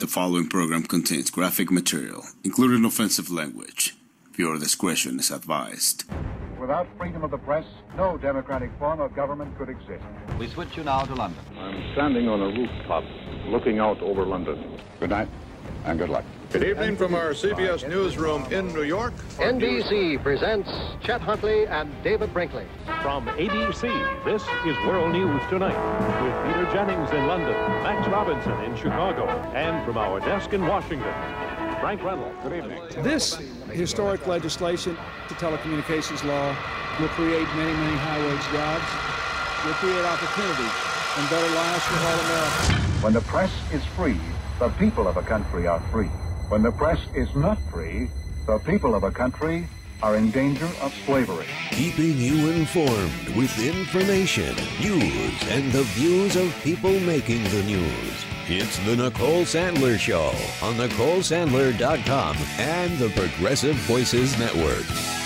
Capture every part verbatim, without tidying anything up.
following program contains graphic material, including offensive language. Viewer discretion is advised. Without freedom of the press, no democratic form of government could exist. We switch you now to London. I'm standing on a rooftop looking out over London. Good night and good luck. Good evening from our C B S newsroom in New York. N B C presents Chet Huntley and David Brinkley. From A B C, this is World News Tonight with Peter Jennings in London, Max Robinson in Chicago, and from our desk in Washington, Frank Reynolds. Good evening. This historic legislation, the telecommunications law, will create many, many high-wage jobs, will create opportunity and better lives for all Americans. When the press is free, the people of a country are free. When the press is not free, the people of a country are in danger of slavery. Keeping you informed with information, news, and the views of people making the news. It's the Nicole Sandler Show on Nicole Sandler dot com and the Progressive Voices Network.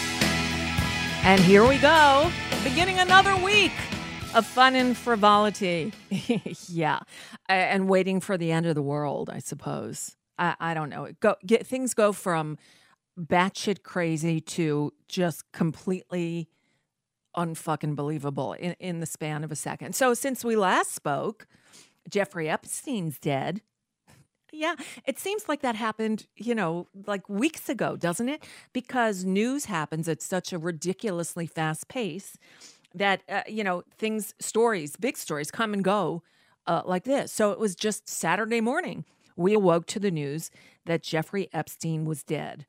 And here we go, beginning another week of fun and frivolity. Yeah, and waiting for the end of the world, I suppose. I, I don't know. Go get things go from batshit crazy to just completely unfucking believable in, in the span of a second. So since we last spoke, Jeffrey Epstein's dead. Yeah, it seems like that happened, you know, like weeks ago, doesn't it? Because news happens at such a ridiculously fast pace that, uh, you know, things, stories, big stories come and go uh, like this. So it was just Saturday morning. We awoke to the news that Jeffrey Epstein was dead.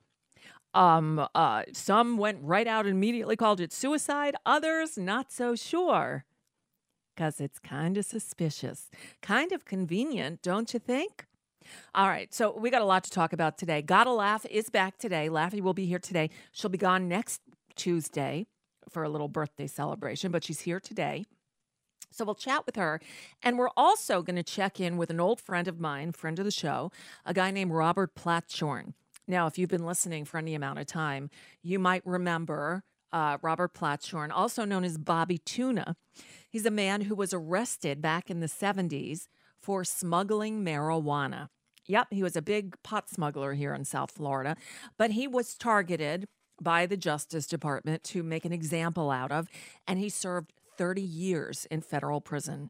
Um, uh, some went right out and immediately called it suicide. Others, not so sure. Because it's kind of suspicious. Kind of convenient, don't you think? All right, so we got a lot to talk about today. Gotta Laugh is back today. Laffy will be here today. She'll be gone next Tuesday for a little birthday celebration, but she's here today. So we'll chat with her. And we're also going to check in with an old friend of mine, friend of the show, a guy named Robert Platshorn. Now, if you've been listening for any amount of time, you might remember uh, Robert Platshorn, also known as Bobby Tuna. He's a man who was arrested back in the seventies for smuggling marijuana. Yep, he was a big pot smuggler here in South Florida, but he was targeted by the Justice Department to make an example out of, and he served thirty years in federal prison.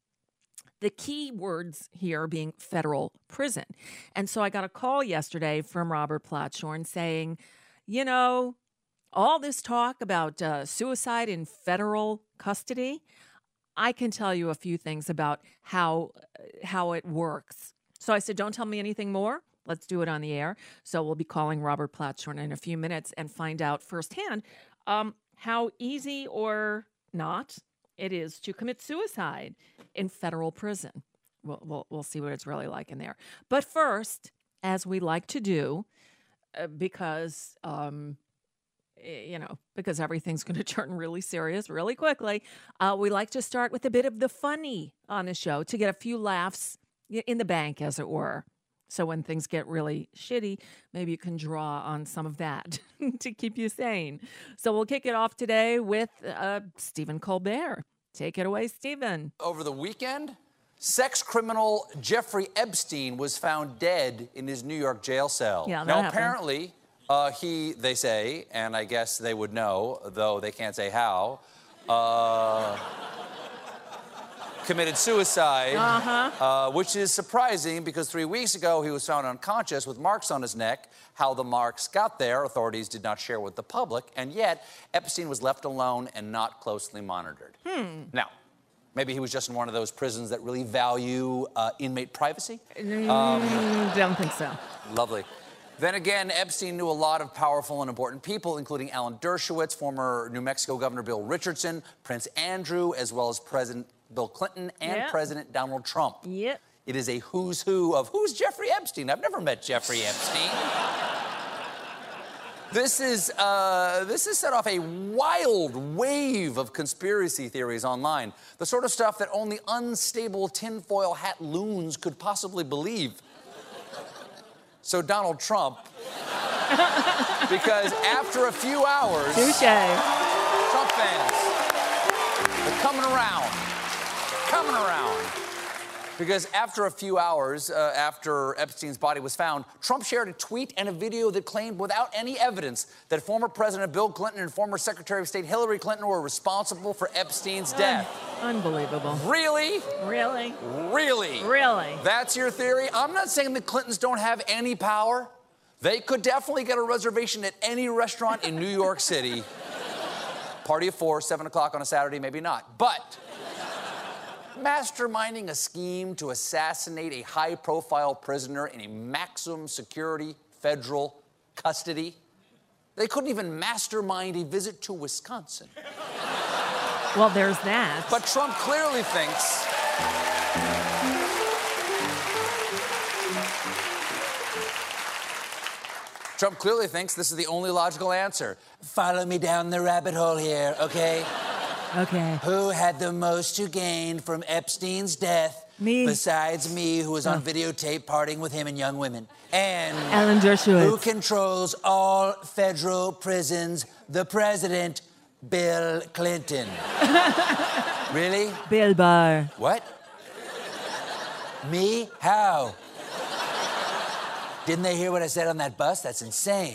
The key words here being federal prison. And so I got a call yesterday from Robert Platshorn saying, you know, all this talk about uh, suicide in federal custody, I can tell you a few things about how how it works. So I said, don't tell me anything more. Let's do it on the air. So we'll be calling Robert Platshorn in a few minutes and find out firsthand um, how easy or not it is to commit suicide in federal prison. We'll, we'll, we'll see what it's really like in there. But first, as we like to do, uh, because... Um, you know, because everything's going to turn really serious really quickly, uh, we like to start with a bit of the funny on the show to get a few laughs in the bank, as it were. So when things get really shitty, maybe you can draw on some of that to keep you sane. So we'll kick it off today with uh, Stephen Colbert. Take it away, Stephen. Over the weekend, sex criminal Jeffrey Epstein was found dead in his New York jail cell. Yeah, that now, happened. apparently... Uh, he, they say, and I guess they would know, though they can't say how, uh, committed suicide, uh-huh. uh, which is surprising because three weeks ago he was found unconscious with marks on his neck. How the marks got there, authorities did not share with the public, and yet Epstein was left alone and not closely monitored. Hmm. Now, maybe he was just in one of those prisons that really value uh, inmate privacy? Mm, Um, don't think so. Lovely. Then again, Epstein knew a lot of powerful and important people, including Alan Dershowitz, former New Mexico Governor Bill Richardson, Prince Andrew, as well as President Bill Clinton and Yep. President Donald Trump. Yep. It is a who's who of who's Jeffrey Epstein. I've never met Jeffrey Epstein. This is, uh, this has set off a wild wave of conspiracy theories online. The sort of stuff that only unstable tinfoil hat loons could possibly believe. So Donald Trump, because after a few hours... Touche. Because after a few hours uh, after Epstein's body was found, Trump shared a tweet and a video that claimed without any evidence that former President Bill Clinton and former Secretary of State Hillary Clinton were responsible for Epstein's death. Unbelievable. Really? Really? Really? Really? That's your theory? I'm not saying the Clintons don't have any power. They could definitely get a reservation at any restaurant in New York City. Party of four, seven o'clock on a Saturday, maybe not. But masterminding a scheme to assassinate a high-profile prisoner in a maximum security federal custody. They couldn't even mastermind a visit to Wisconsin. Well, there's that. But Trump clearly thinks... Trump clearly thinks this is the only logical answer. Follow me down the rabbit hole here, okay? Okay. Who had the most to gain from Epstein's death? Me. Besides me, who was on oh. videotape partying with him and young women. And Alan Dershowitz. Who controls all federal prisons? The president, Bill Clinton. Really? Bill Barr. What? Me? How? Didn't they hear what I said on that bus? That's insane.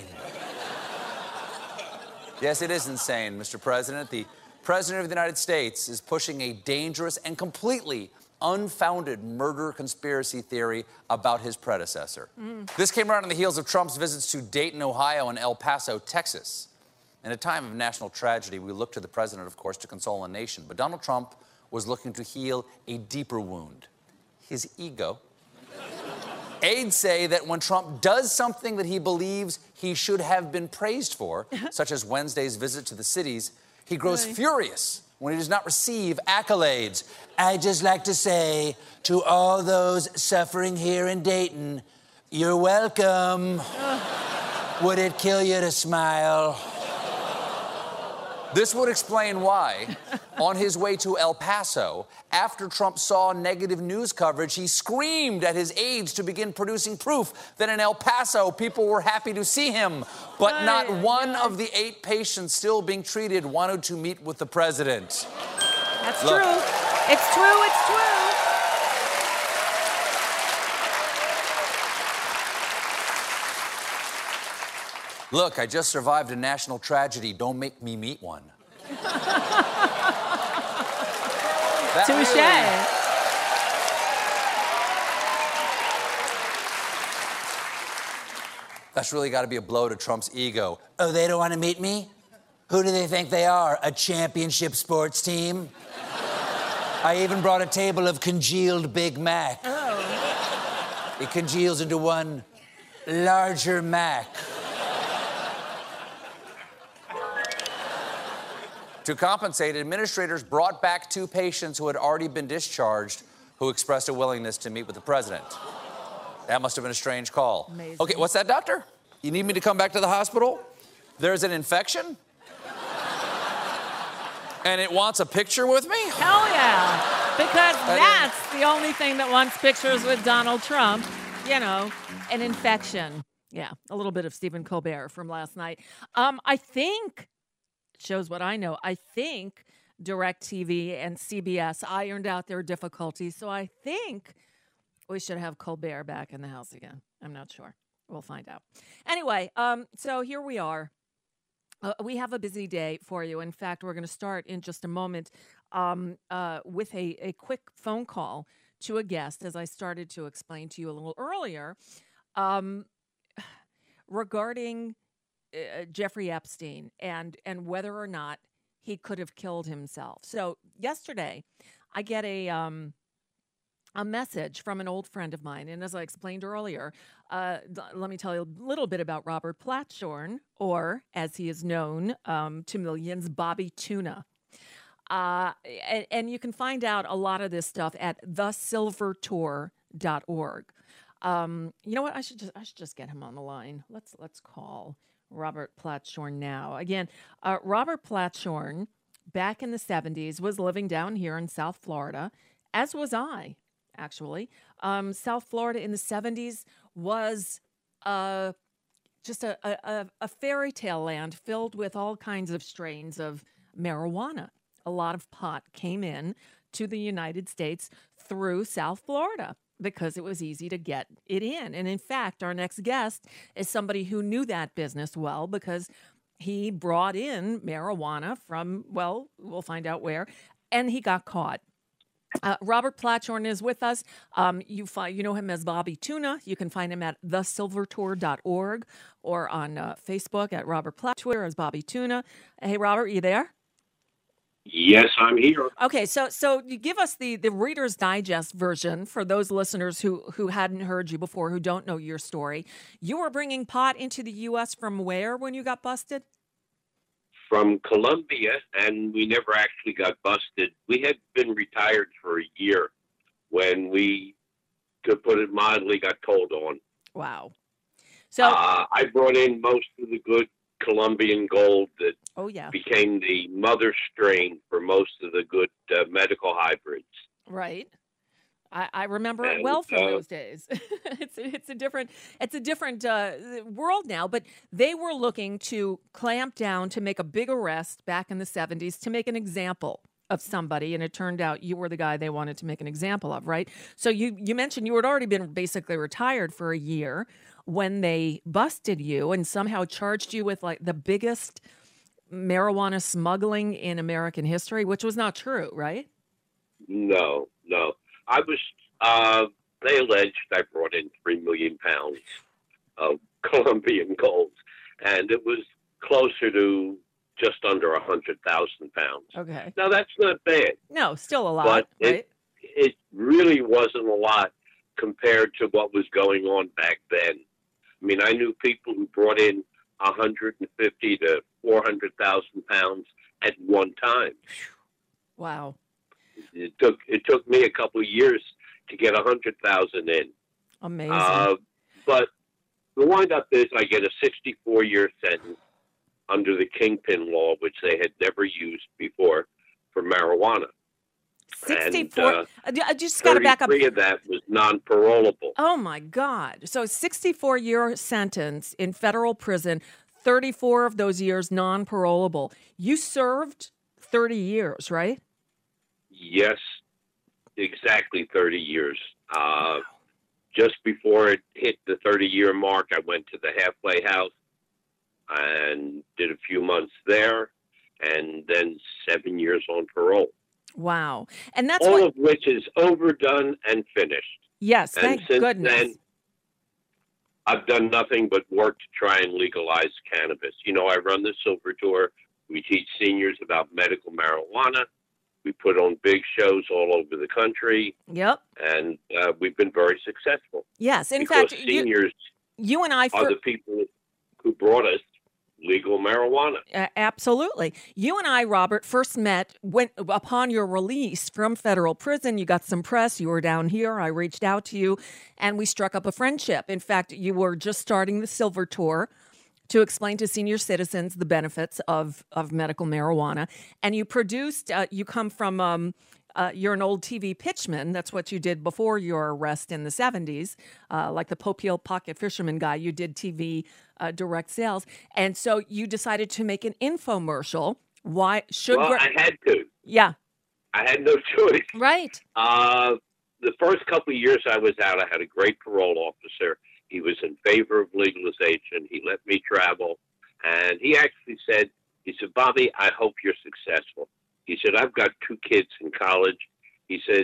Yes, it is insane, Mister President. The President of the United States is pushing a dangerous and completely unfounded murder conspiracy theory about his predecessor. Mm. This came around on the heels of Trump's visits to Dayton, Ohio, and El Paso, Texas. In a time of national tragedy, we look to the president, of course, to console a nation. But Donald Trump was looking to heal a deeper wound, his ego. Aides say that when Trump does something that he believes he should have been praised for, such as Wednesday's visit to the cities, he grows really? furious when he does not receive accolades. I'd just like to say to all those suffering here in Dayton, you're welcome. Would it kill you to smile? This would explain why, on his way to El Paso, after Trump saw negative news coverage, he screamed at his aides to begin producing proof that in El Paso, people were happy to see him. But not one of the eight patients still being treated wanted to meet with the president. That's Look. true. It's true, it's true. Look, I just survived a national tragedy. Don't make me meet one. Touche. Really, that's really got to be a blow to Trump's ego. Oh, they don't want to meet me? Who do they think they are? A championship sports team? I even brought a table of congealed Big Mac. Oh. It congeals into one larger Mac. To compensate, administrators brought back two patients who had already been discharged who expressed a willingness to meet with the president. That must have been a strange call. Amazing. Okay, what's that, doctor? You need me to come back to the hospital? There's an infection? And it wants a picture with me? Hell yeah. Because that's the only thing that wants pictures with Donald Trump. You know, an infection. Yeah, a little bit of Stephen Colbert from last night. Um, I think... shows what I know. I think DirecTV and C B S ironed out their difficulties, so I think we should have Colbert back in the house again. I'm not sure. We'll find out. Anyway, um, so here we are. Uh, we have a busy day for you. In fact, we're going to start in just a moment um, uh, with a, a quick phone call to a guest, as I started to explain to you a little earlier, um, regarding... Uh, Jeffrey Epstein and and whether or not he could have killed himself. So yesterday, I get a um, a message from an old friend of mine, and as I explained earlier, uh, th- let me tell you a little bit about Robert Platshorn, or as he is known um, to millions, Bobby Tuna. Uh, and, and you can find out a lot of this stuff at the silver tour dot org. Um, you know what? I should just I should just get him on the line. Let's let's call Robert Platshorn now. Again, uh, Robert Platshorn, back in the seventies, was living down here in South Florida, as was I, actually. Um, South Florida in the seventies was uh, just a, a, a fairy tale land filled with all kinds of strains of marijuana. A lot of pot came in to the United States through South Florida because it was easy to get it in. And in fact, our next guest is somebody who knew that business well because he brought in marijuana from, well, we'll find out where, and he got caught. Uh, Robert Platshorn is with us. Um, you find you know him as Bobby Tuna. You can find him at the silver tour dot org or on uh, Facebook at Robert Platshorn, Twitter as Bobby Tuna. Hey, Robert, you there? Yes, I'm here. Okay, so so you give us the, the Reader's Digest version for those listeners who, who hadn't heard you before, who don't know your story. You were bringing pot into the U S from where when you got busted? From Colombia, and we never actually got busted. We had been retired for a year when we, to put it mildly, got told on. Wow. So uh, I brought in most of the good Colombian gold that oh, yeah. became the mother strain for most of the good uh, medical hybrids. Right. I, I remember it and, well from uh, those days. it's it's a different it's a different uh, world now. But they were looking to clamp down to make a big arrest back in the seventies to make an example of somebody, and it turned out you were the guy they wanted to make an example of, right? So you you mentioned you had already been basically retired for a year when they busted you and somehow charged you with like the biggest marijuana smuggling in American history, which was not true, right? No, no. I was, uh, they alleged I brought in three million pounds of Colombian gold, and it was closer to just under one hundred thousand pounds. Okay. Now, that's not bad. No, still a lot, but right? It, it really wasn't a lot compared to what was going on back then. I mean, I knew people who brought in one hundred fifty to four hundred thousand pounds at one time. Wow. It took it took me a couple of years to get a hundred thousand in. Amazing. Uh, but the wind-up is I get a sixty-four year sentence under the Kingpin law, which they had never used before for marijuana. sixty-four. And, uh, I just got to back up. thirty-three of that was non-parolable. Oh my God! So sixty-four year sentence in federal prison. thirty-four of those years non-parolable. You served thirty years, right? Yes, exactly thirty years. Uh, just before it hit the thirty-year mark, I went to the halfway house and did a few months there, and then seven years on parole. Wow. And that's all what... of which is overdone and finished. Yes, and thank since goodness. Then, I've done nothing but work to try and legalize cannabis. You know, I run the Silver Tour. We teach seniors about medical marijuana. We put on big shows all over the country. Yep. And uh, we've been very successful. Yes. In because fact, seniors you, you and I are for, the people who brought us legal marijuana. Uh, absolutely. You and I, Robert, first met when upon your release from federal prison. You got some press. You were down here. I reached out to you, and we struck up a friendship. In fact, you were just starting the Silver Tour to explain to senior citizens the benefits of, of medical marijuana. And you produced, uh, you come from, um, uh, you're an old T V pitchman. That's what you did before your arrest in the seventies. Uh, like the Popeil Pocket Fisherman guy, you did T V uh, direct sales. And so you decided to make an infomercial. Why should... Well, gra- I had to. Yeah. I had no choice. Right. Uh, the first couple of years I was out, I had a great parole officer. He was in favor of legalization. He let me travel. And he actually said, he said, Bobby, I hope you're successful. He said, I've got two kids in college. He said,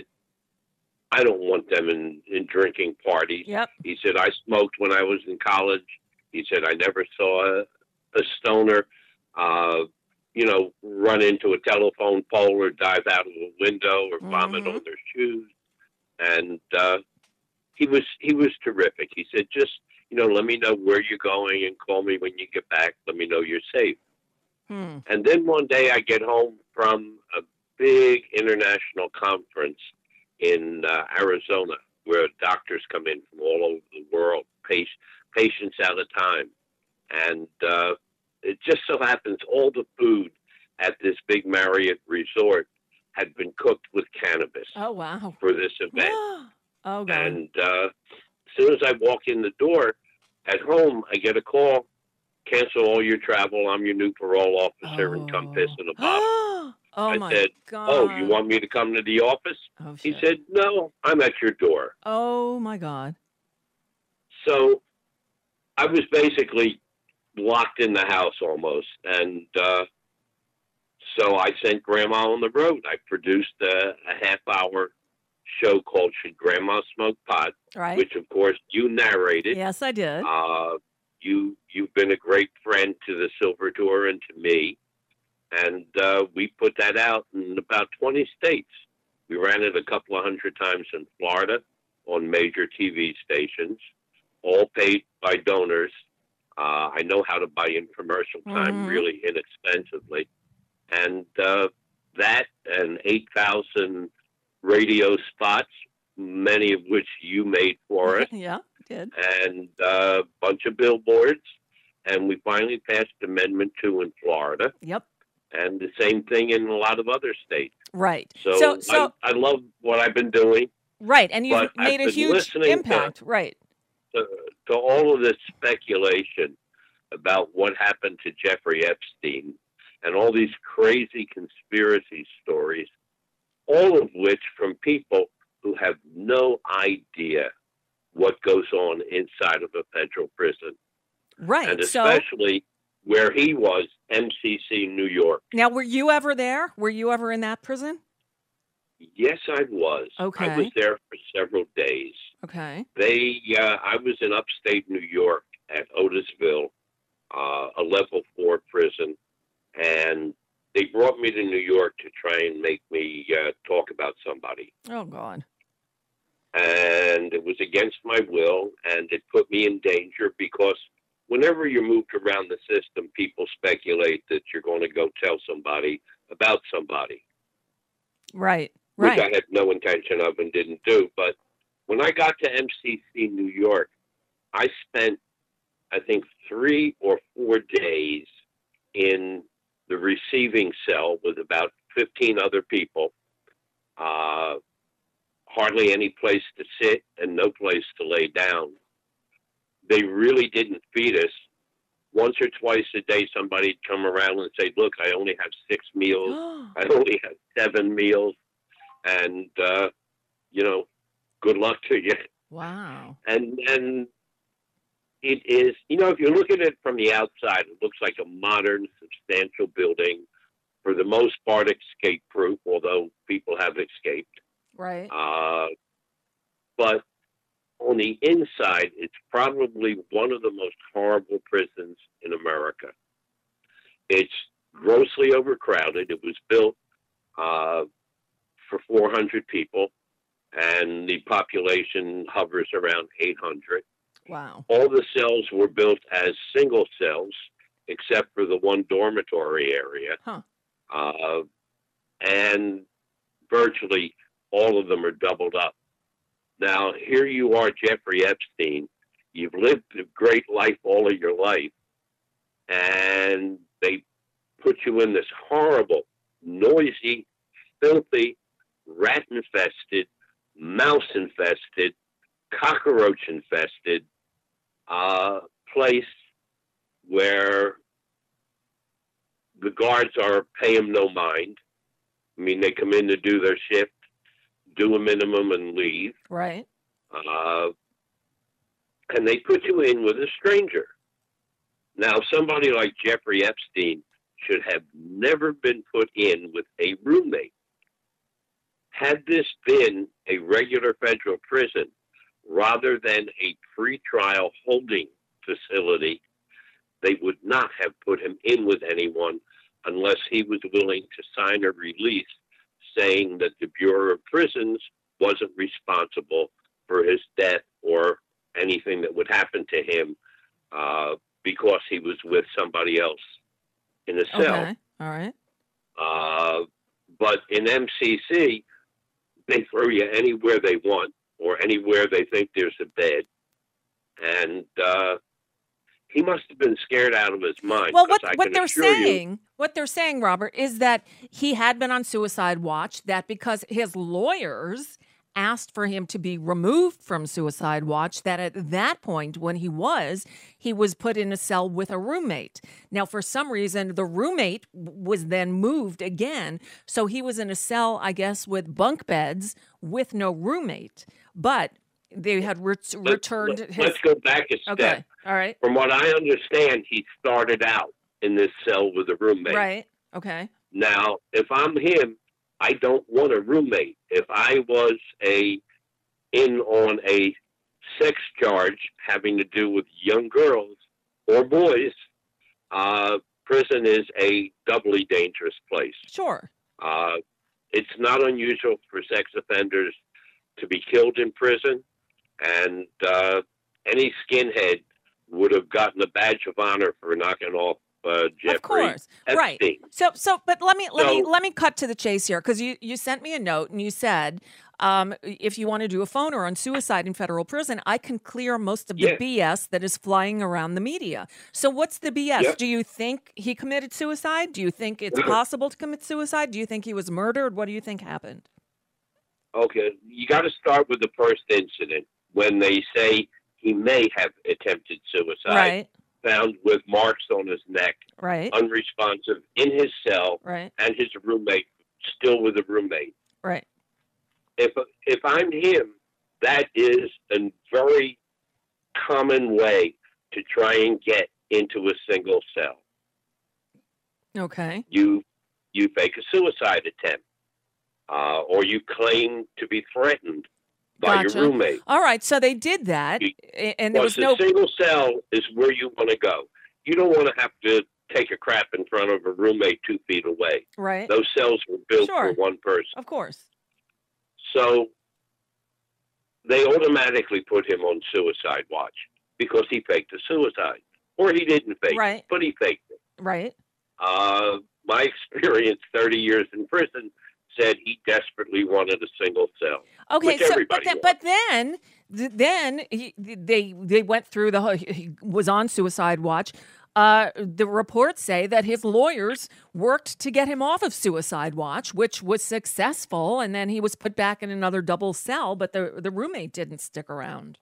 I don't want them in, in drinking parties. Yep. He said, I smoked when I was in college. He said, I never saw a, a stoner, uh, you know, run into a telephone pole or dive out of a window or vomit Mm-hmm. on their shoes. And, uh, He was he was terrific. He said, just, you know, let me know where you're going and call me when you get back. Let me know you're safe. Hmm. And then one day I get home from a big international conference in uh, Arizona where doctors come in from all over the world, patient, patients at a time. And uh, it just so happens all the food at this big Marriott resort had been cooked with cannabis. Oh, wow. For this event. Oh, God. And uh, as soon as I walk in the door at home, I get a call, cancel all your travel. I'm your new parole officer, oh. and come piss in a bottle. Oh, I my said, God. oh, you want me to come to the office? Oh, he shit. said, no, I'm at your door. Oh, my God. So I was basically locked in the house almost. And uh, so I sent Grandma on the road. I produced a, a half-hour show called Should Grandma Smoke Pot? Right. Which, of course, you narrated. Yes, I did. Uh, you, you've been a great friend to the Silver Tour and to me. And uh, we put that out in about twenty states. We ran it a couple of hundred times in Florida on major T V stations, all paid by donors. Uh, I know how to buy infomercial time Mhm. really inexpensively. And uh, that and eight thousand radio spots, many of which you made for us, Yeah, did. and a bunch of billboards. And we finally passed Amendment two in Florida. Yep. And the same thing in a lot of other states. Right. So, So, so I, I love what I've been doing. right, and you've but made I've a been huge listening impact. Right. To, to all of this speculation about what happened to Jeffrey Epstein and all these crazy conspiracy stories, all of which from people who have no idea what goes on inside of a federal prison. Right. And so especially where he was, M C C, New York. now, were you ever there? Were you ever in that prison? Yes, I was. Okay. I was there for several days. Okay. They, uh, I was in upstate New York at Otisville, uh, a level four prison, and they brought me to New York to try and make me uh, talk about somebody. Oh, God. And it was against my will, and it put me in danger because whenever you're moved around the system, people speculate that you're going to go tell somebody about somebody. Right. Which Right. I had no intention of and didn't do. But when I got to M C C New York, I spent, I think, three or four days in the receiving cell with about fifteen other people. Uh, hardly any place to sit and no place to lay down. They really didn't feed us. Once or twice a day, somebody'd come around and say, look, I only have six meals. I only have seven meals. And, uh, you know, good luck to you. Wow. And and it is, you know, if you look at it from the outside, it looks like a modern, substantial building, for the most part escape-proof, although people have escaped. Right. Uh, but on the inside, it's probably one of the most horrible prisons in America. It's grossly overcrowded. It was built uh, for four hundred people, and the population hovers around eight hundred. Wow. All the cells were built as single cells, except for the one dormitory area. Huh. Uh, and virtually all of them are doubled up. Now, here you are, Jeffrey Epstein. You've lived a great life all of your life, and they put you in this horrible, noisy, filthy, rat-infested, mouse-infested, cockroach-infested uh, place where the guards are pay them no mind. I mean, they come in to do their shift, do a minimum, and leave. Right. Uh, and they put you in with a stranger. Now, somebody like Jeffrey Epstein should have never been put in with a roommate. Had this been a regular federal prison rather than a pretrial holding facility, they would not have put him in with anyone unless he was willing to sign a release saying that the Bureau of Prisons wasn't responsible for his death or anything that would happen to him uh, because he was with somebody else in a cell. Okay. All right. Uh, but in M C C, they throw you anywhere they want or anywhere they think there's a bed. And uh, he must have been scared out of his mind. Well, what, I what can they're assure saying, you, what they're saying, Robert, is that he had been on suicide watch, that because his lawyers asked for him to be removed from Suicide Watch, that at that point, when he was, he was put in a cell with a roommate. Now, for some reason, the roommate was then moved again. So he was in a cell, I guess, with bunk beds with no roommate. But they had re- returned let's, his... Let's go back a step. Okay, all right. From what I understand, he started out in this cell with a roommate. Right, okay. Now, if I'm him, I don't want a roommate. If I was a in on a sex charge having to do with young girls or boys, uh, prison is a doubly dangerous place. Sure. Uh, it's not unusual for sex offenders to be killed in prison, and uh, any skinhead would have gotten a badge of honor for knocking off uh, Jeffrey Of course, Epstein. right. So, so, but let me let So- me let me cut to the chase here, because you you sent me a note and you said, um, if you want to do a phoner on suicide in federal prison, I can clear most of the Yeah. B S that is flying around the media. So, what's the B S? Yeah. Do you think he committed suicide? Do you think it's possible to commit suicide? Do you think he was murdered? What do you think happened? Okay, you got to start with the first incident when they say he may have attempted suicide. Right. Found with marks on his neck, Right. unresponsive in his cell, Right. and his roommate still with a roommate. Right. If if I'm him, that is a very common way to try and get into a single cell. Okay. You you fake a suicide attempt, uh, or you claim to be threatened by Gotcha. your roommate. All right. So they did that, a- and there was Because no. a single cell is where you want to go. You don't want to have to take a crap in front of a roommate two feet away. Right. Those cells were built Sure. for one person. Of course. So they automatically put him on suicide watch because he faked a suicide. Or he didn't fake Right. it, but he faked it. Right. Uh, my experience, thirty years in prison, said he desperately wanted a single cell. Okay, which so but everybody then, but then th- then he, they they went through the whole, he was on suicide watch. Uh, the reports say that his lawyers worked to get him off of suicide watch, which was successful, and then he was put back in another double cell. But the the roommate didn't stick around.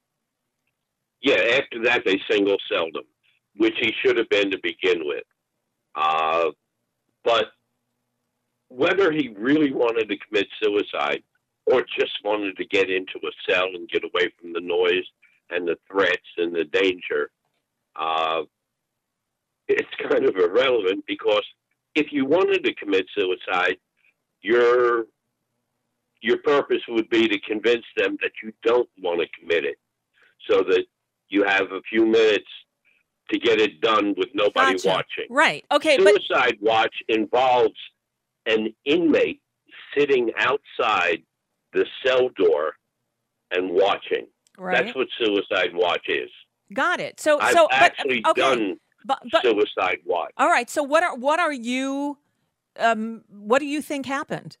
Yeah, after that they single celled him, which he should have been to begin with. Uh, but whether he really wanted to commit suicide or just wanted to get into a cell and get away from the noise and the threats and the danger, uh, it's kind of irrelevant, because if you wanted to commit suicide, your your purpose would be to convince them that you don't want to commit it, so that you have a few minutes to get it done with nobody Gotcha. watching. Right. Okay. But Suicide watch involves an inmate sitting outside the cell door and watching. Right. That's what suicide watch is. got it. So I've so but, actually okay. done But, but suicide watch. all right. So what are what are you? Um, what do you think happened?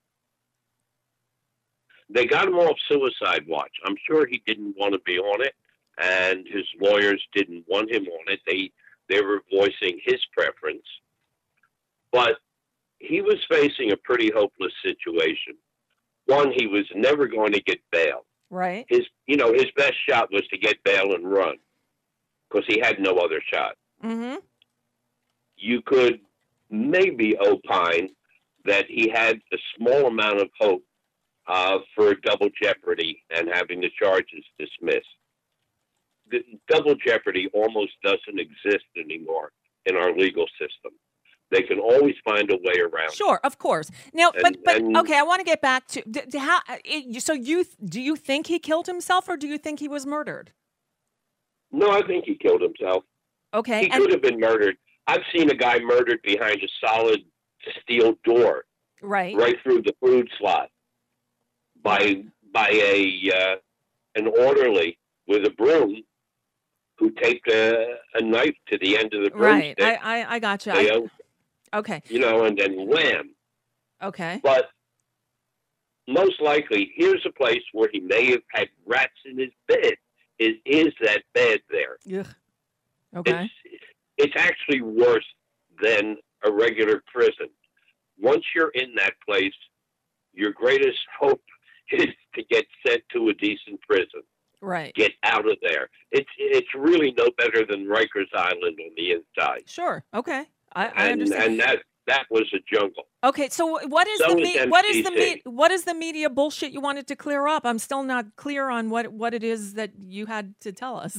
They got him off suicide watch. I'm sure he didn't want to be on it, and his lawyers didn't want him on it. They they were voicing his preference, but he was facing a pretty hopeless situation. One, he was never going to get bail. Right. His, you know, his best shot was to get bail and run, because he had no other shot. Mm-hmm. You could maybe opine that he had a small amount of hope uh, for double jeopardy and having the charges dismissed. The double jeopardy almost doesn't exist anymore in our legal system. They can always find a way around. Sure, of course. Now, And- but but and- okay, I want to get back to d- d- how. It, so you do you think he killed himself, or do you think he was murdered? No, I think he killed himself. Okay, He and could have been murdered. I've seen a guy murdered behind a solid steel door, right, right through the food slot, by by a uh, an orderly with a broom who taped a, a knife to the end of the right. broomstick. I I, I got you. you, I, know, okay, you know, and then wham. okay, But most likely, here's a place where he may have had rats in his bed. Is is that bed there? Ugh. Okay, It's, it's actually worse than a regular prison. Once you're in that place, your greatest hope is to get sent to a decent prison. Right. Get out of there. It's it's really no better than Rikers Island on the inside. Sure. Okay. I, I and, understand. And that that was a jungle. Okay. So what is So the is me- what is the M C C. me- what is the media bullshit you wanted to clear up? I'm still not clear on what what it is that you had to tell us.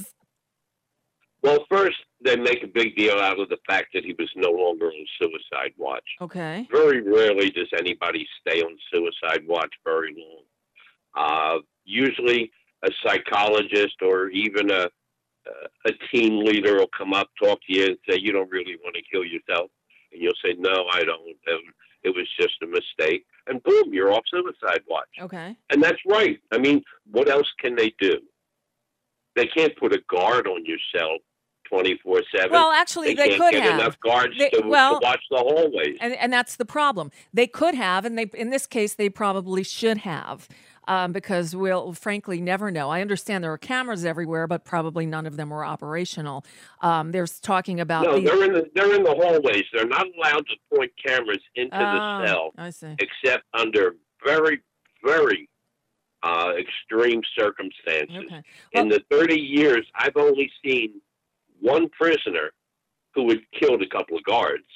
Well, first, they make a big deal out of the fact that he was no longer on suicide watch. Okay. Very rarely does anybody stay on suicide watch very long. Uh, usually, a psychologist or even a a team leader will come up, talk to you, and say, "You don't really want to kill yourself," and you'll say, "No, I don't. It was just a mistake," and boom, you're off suicide watch. Okay. And that's right. I mean, what else can they do? They can't put a guard on your cell twenty-four seven. Well, actually, they, can't could get have enough guards They- to, well, to watch the hallways. And and that's the problem. They could have, and they in this case they probably should have, um, because we'll frankly never know. I understand there are cameras everywhere, but probably none of them were operational. Um, there's talking about No, the, they're in the they're in the hallways. They're not allowed to point cameras into Oh, the cell, I see. except under very very uh, extreme circumstances. Okay. In the thirty years, I've only seen one prisoner who had killed a couple of guards,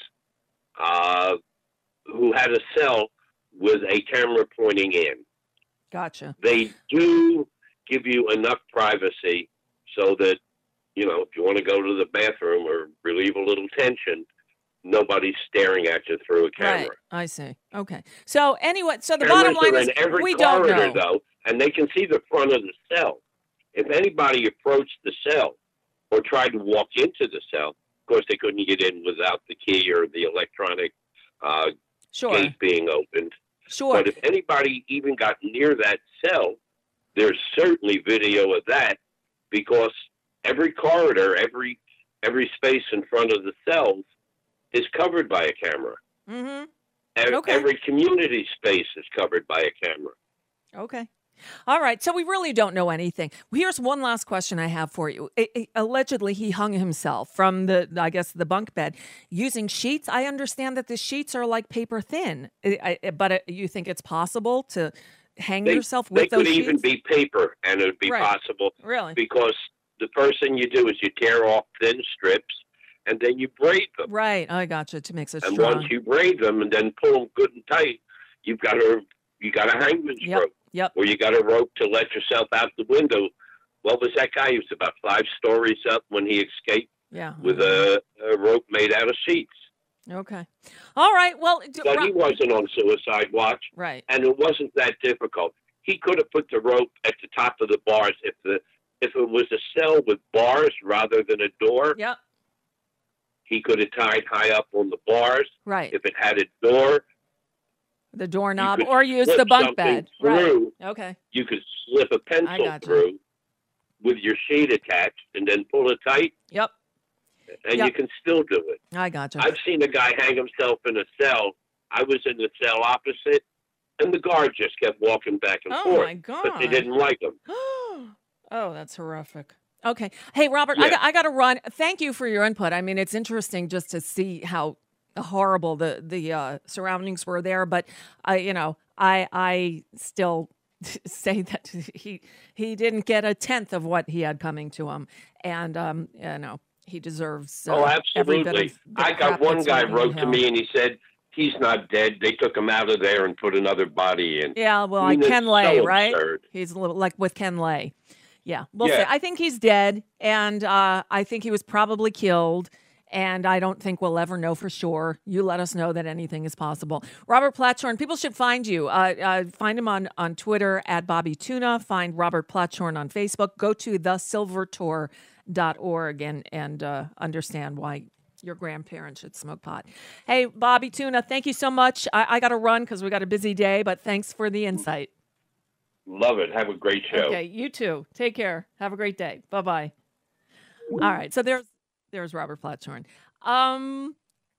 uh, who had a cell with a camera pointing in. Gotcha. They do give you enough privacy so that, you know, if you want to go to the bathroom or relieve a little tension, nobody's staring at you through a camera. Right. I see. Okay. So anyway, so the Cameras bottom line are is in every we don't corridor, know. though, and they can see the front of the cell. If anybody approached the cell or tried to walk into the cell, of course, they couldn't get in without the key or the electronic uh, Sure. gate being opened. Sure. But if anybody even got near that cell, there's certainly video of that, because every corridor, every every space in front of the cells is covered by a camera. Mm-hmm. Ev- Okay. Every community space is covered by a camera. Okay. All right. So we really don't know anything. Here's one last question I have for you. I- I- allegedly, he hung himself from the, I guess, the bunk bed using sheets. I understand that the sheets are like paper thin, I- I- but uh, you think it's possible to hang They, yourself they with those could sheets? even be paper, and it would be Right. possible. Really? Because the first thing you do is you tear off thin strips, and then you braid them. Right. I gotcha. It makes it And strong. once you braid them and then pull them good and tight, you've got a you got a hangman's Yep. rope, Yep. or you got a rope to let yourself out the window. What was that guy? He was about five stories up when he escaped Yeah. with a, a rope made out of sheets. Okay. All right. Well, d- But he Ro- wasn't on suicide watch, right. and it wasn't that difficult. He could have put the rope at the top of the bars if the if it was a cell with bars rather than a door. Yep. He could have tied high up on the bars. Right. If it had a door, The doorknob, could or use slip the bunk something bed. Right. through. Okay. you could slip a pencil gotcha. through with your sheet attached and then pull it tight, Yep. and Yep. you can still do it. I gotcha. I've seen a guy hang himself in a cell. I was in the cell opposite, and the guard just kept walking back and Oh, forth. my But they God. didn't like him. Oh, that's horrific. Okay. Hey, Robert, I, Yeah. got, I got to run. Thank you for your input. I mean, it's interesting just to see how horrible the the uh, surroundings were there. But I, you know, I I still say that he he didn't get a tenth of what he had coming to him, and um, you know, he deserves. Uh, oh, every bit absolutely. of the I crap got one that's guy going wrote to him. me, and he said he's not dead. They took him out of there and put another body in. Yeah, well, I mean, like Ken it's Lay, so right? absurd. He's a little like with Ken Lay. Yeah, we'll Yeah. see. I think he's dead, and uh, I think he was probably killed, and I don't think we'll ever know for sure. You let us know that anything is possible. Robert Platshorn, people should find you. Uh, uh, find him on, on Twitter at Bobby Tuna. Find Robert Platshorn on Facebook. Go to the silver tour dot org and, and uh, understand why your grandparents should smoke pot. Hey, Bobby Tuna, thank you so much. I, I got to run because we got a busy day, but thanks for the insight. Love it. Have a great show. Okay, you too. Take care. Have a great day. Bye bye. All right, so there's there's Robert Platshorn. Um,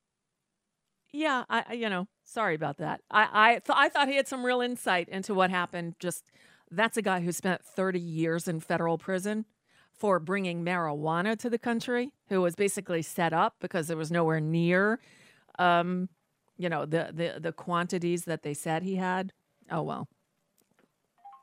yeah, I I- you know sorry about that. I I th- I thought he had some real insight into what happened. Just that's a guy who spent thirty years in federal prison for bringing marijuana to the country, who was basically set up because there was nowhere near, um, you know, the the the quantities that they said he had. Oh well.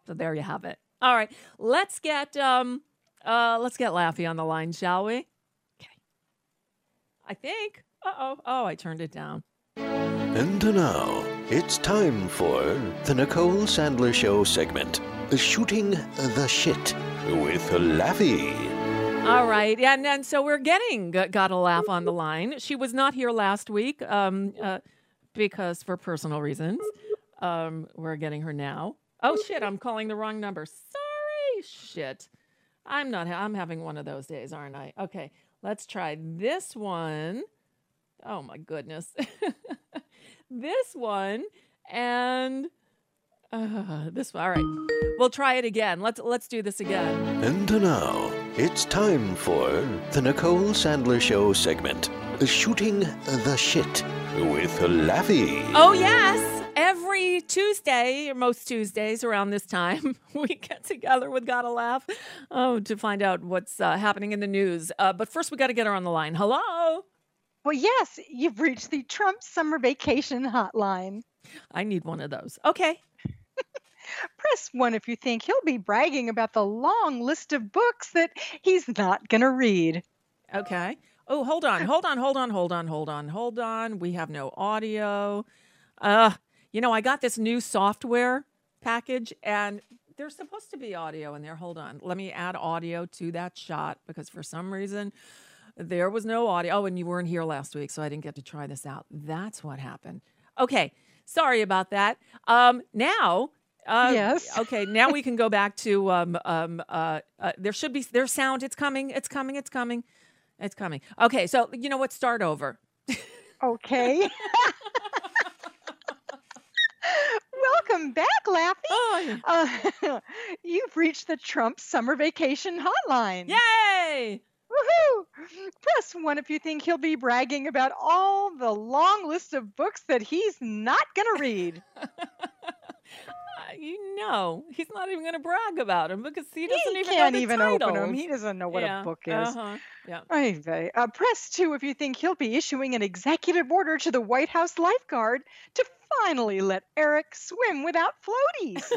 So there you have it. All right, let's get um, uh, let's get Laffy on the line, shall we? Okay. I think. Uh oh. Oh, I turned it down. And now it's time for the Nicole Sandler Show segment, Shooting the Shit with Laffy. All right, and and so we're getting Gotta Laugh on the line. She was not here last week um, uh, because for personal reasons. Um, we're getting her now. Oh shit! I'm calling the wrong number. Sorry, shit. I'm not. I'm having one of those days, aren't I? Okay, let's try this one. Oh my goodness, this one and uh, this one. All right, we'll try it again. Let's let's do this again. And now it's time for the Nicole Sandler Show segment, Shooting the Shit with Laffy. Oh yes. Every Tuesday, or most Tuesdays around this time, we get together with Gotta Laugh oh, to find out what's uh, happening in the news. Uh, but first, we got to get her on the line. Hello? Well, yes, you've reached the Trump summer vacation hotline. I need one of those. Okay. Press one if you think he'll be bragging about the long list of books that he's not going to read. Okay. Oh, hold on, hold on, hold on, hold on, hold on, hold on. We have no audio. Uh, you know, I got this new software package, and there's supposed to be audio in there. Hold on. Let me add audio to that shot, because for some reason there was no audio. Oh, and you weren't here last week, so I didn't get to try this out. That's what happened. Okay. Sorry about that. Um, now... Uh, yes. Okay. Now we can go back to um, um, uh, uh, there should be there's sound. It's coming. It's coming. It's coming. It's coming. Okay. So you know what? Start over. Okay. Welcome back, Laffy. Oh, uh, you've reached the Trump summer vacation hotline. Yay! Woohoo! Press one if you think he'll be bragging about all the long list of books that he's not going to read. You know, he's not even going to brag about him because he doesn't he even can't know the even titles. open them. He doesn't know what yeah. a book is. Uh-huh. Yeah. Right. Uh, press two if you think he'll be issuing an executive order to the White House lifeguard to finally let Eric swim without floaties.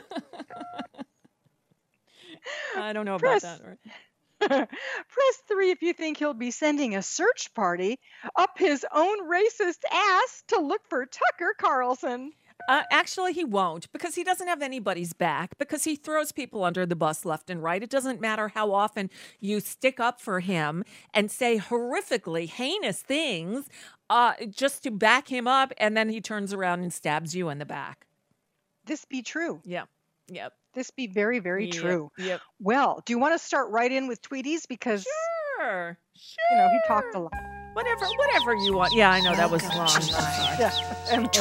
I don't know press, about that. Right? Press three if you think he'll be sending a search party up his own racist ass to look for Tucker Carlson. Uh, actually, he won't, because he doesn't have anybody's back, because he throws people under the bus left and right. It doesn't matter how often you stick up for him and say horrifically heinous things uh, just to back him up, and then he turns around and stabs you in the back. This be true. Yeah. Yep. This be very, very yep. true. Yep. Well, do you want to start right in with Tweeties? Because, sure. Sure. You know, he talked a lot. Whatever, whatever you want. Yeah, I know that was long. Yeah. And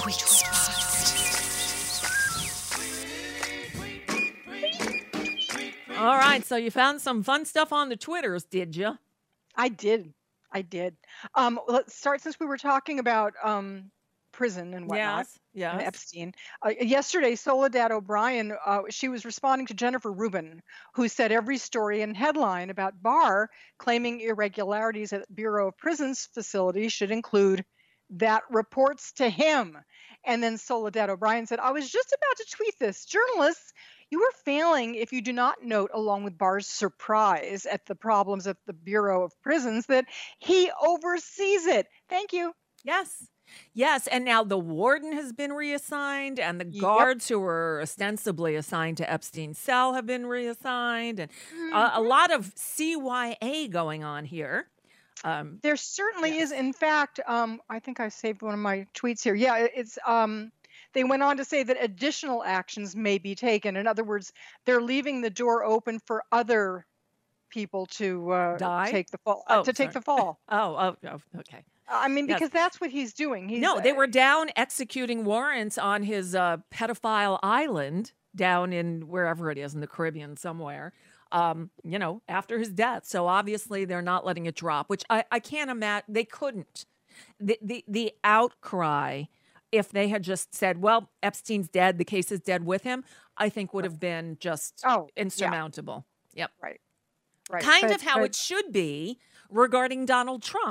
all right, so you found some fun stuff on the Twitters, did you? I did. I did. Um, let's start since we were talking about um, prison and whatnot. Yes, yes. And Epstein. Uh, yesterday, Soledad O'Brien, uh, she was responding to Jennifer Rubin, who said every story and headline about Barr claiming irregularities at Bureau of Prisons facilities should include that reports to him. And then Soledad O'Brien said, I was just about to tweet this. Journalists, you are failing if you do not note, along with Barr's surprise at the problems at the Bureau of Prisons, that he oversees it. Thank you. Yes. Yes. And now the warden has been reassigned, and the guards yep. who were ostensibly assigned to Epstein's cell have been reassigned, and mm-hmm. uh, a lot of C Y A going on here. Um, there certainly yes. is. In fact, um, I think I saved one of my tweets here. Yeah, it's. Um, They went on to say that additional actions may be taken. In other words, they're leaving the door open for other people to uh, Die? take the fall. Oh, uh, to take sorry. the fall. Oh, oh, oh, okay. I mean, Yes. because that's what he's doing. He's, No, they were down executing warrants on his uh, pedophile island down in wherever it is in the Caribbean somewhere, um, you know, after his death. So obviously they're not letting it drop, which I, I can't imagine. They couldn't. The, the, the outcry, if they had just said, well, Epstein's dead, the case is dead with him, I think would have been just oh, insurmountable. Yeah. Yep. Right. Right. Kind but, of how but, it should be regarding Donald Trump.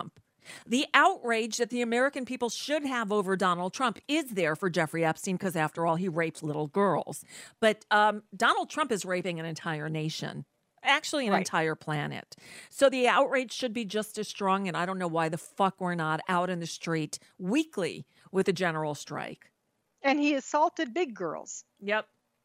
The outrage that the American people should have over Donald Trump is there for Jeffrey Epstein because, after all, he raped little girls. But um, Donald Trump is raping an entire nation, actually an Right. entire planet. So the outrage should be just as strong, and I don't know why the fuck we're not out in the street weekly with a general strike. And he assaulted big girls. Yep.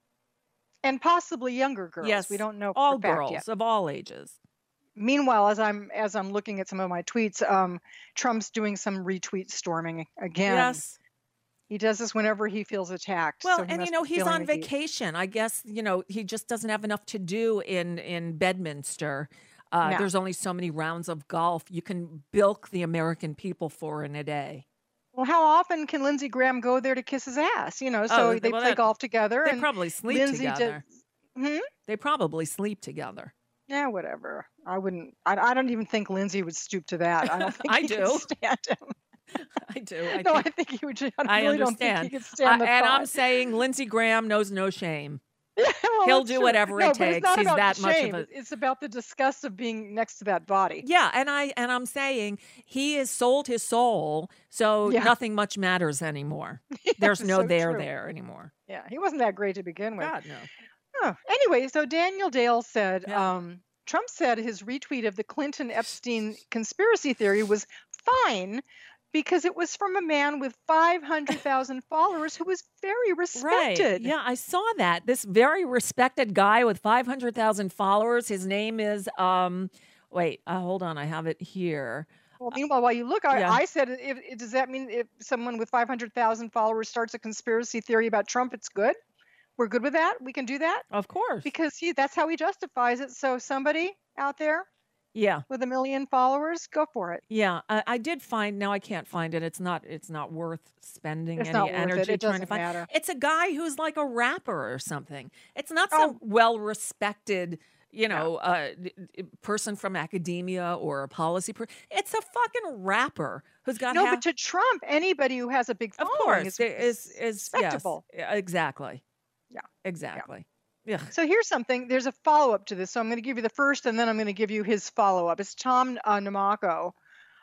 And possibly younger girls. Yes, We don't know for all a fact girls yet. of all ages. Meanwhile, as I'm as I'm looking at some of my tweets, um, Trump's doing some retweet storming again. Yes. He does this whenever he feels attacked. Well, so he and you must know, be he's feeling on the heat. vacation. I guess, you know, he just doesn't have enough to do in, in Bedminster. Uh, No. There's only so many rounds of golf you can bilk the American people for in a day. Well, how often can Lindsey Graham go there to kiss his ass? You know, so Oh, they well, play that- golf together. They and probably sleep Lindsey did- together. Hmm? They probably sleep together. Yeah, whatever. I wouldn't. I, I don't even think Lindsey would stoop to that. I don't think I he do. could stand him. I do. I no, think, I think he would. I, I really understand. don't think he could stand Uh, the and I'm thought. saying Lindsey Graham knows no shame. Yeah, well, He'll that's do true. whatever no, it but takes. It's not He's about that the much of shame. a- It's about the disgust of being next to that body. Yeah, and I and I'm saying he has sold his soul, so Yeah. nothing much matters anymore. There's no so there true. there anymore. Yeah, he wasn't that great to begin with. God no. Oh, anyway, so Daniel Dale said, Yeah. um, Trump said his retweet of the Clinton Epstein conspiracy theory was fine because it was from a man with five hundred thousand followers who was very respected. Right. Yeah, I saw that. This very respected guy with five hundred thousand followers, his name is, um, wait, uh, hold on, I have it here. Well, meanwhile, while you look, I, Yeah. I said, if, if- does that mean if someone with five hundred thousand followers starts a conspiracy theory about Trump, it's good? We're good with that? We can do that? Of course. Because he, that's how he justifies it. So somebody out there Yeah. with a million followers, go for it. Yeah, I, I did find. Now I can't find it. It's not. It's not worth spending It's any not worth it. energy It trying to doesn't find. matter. It's a guy who's like a rapper or something. It's not some Oh. well-respected, you know, uh, d- d- person from academia or a policy person. It's a fucking rapper who's got. No, half, but to Trump, anybody who has a big of following course, is, there is is respectable. Yes, yeah, exactly. Yeah. Exactly. Yeah. So here's something. There's a follow up to this. So I'm going to give you the first, and then I'm going to give you his follow up. It's Tom uh, Namako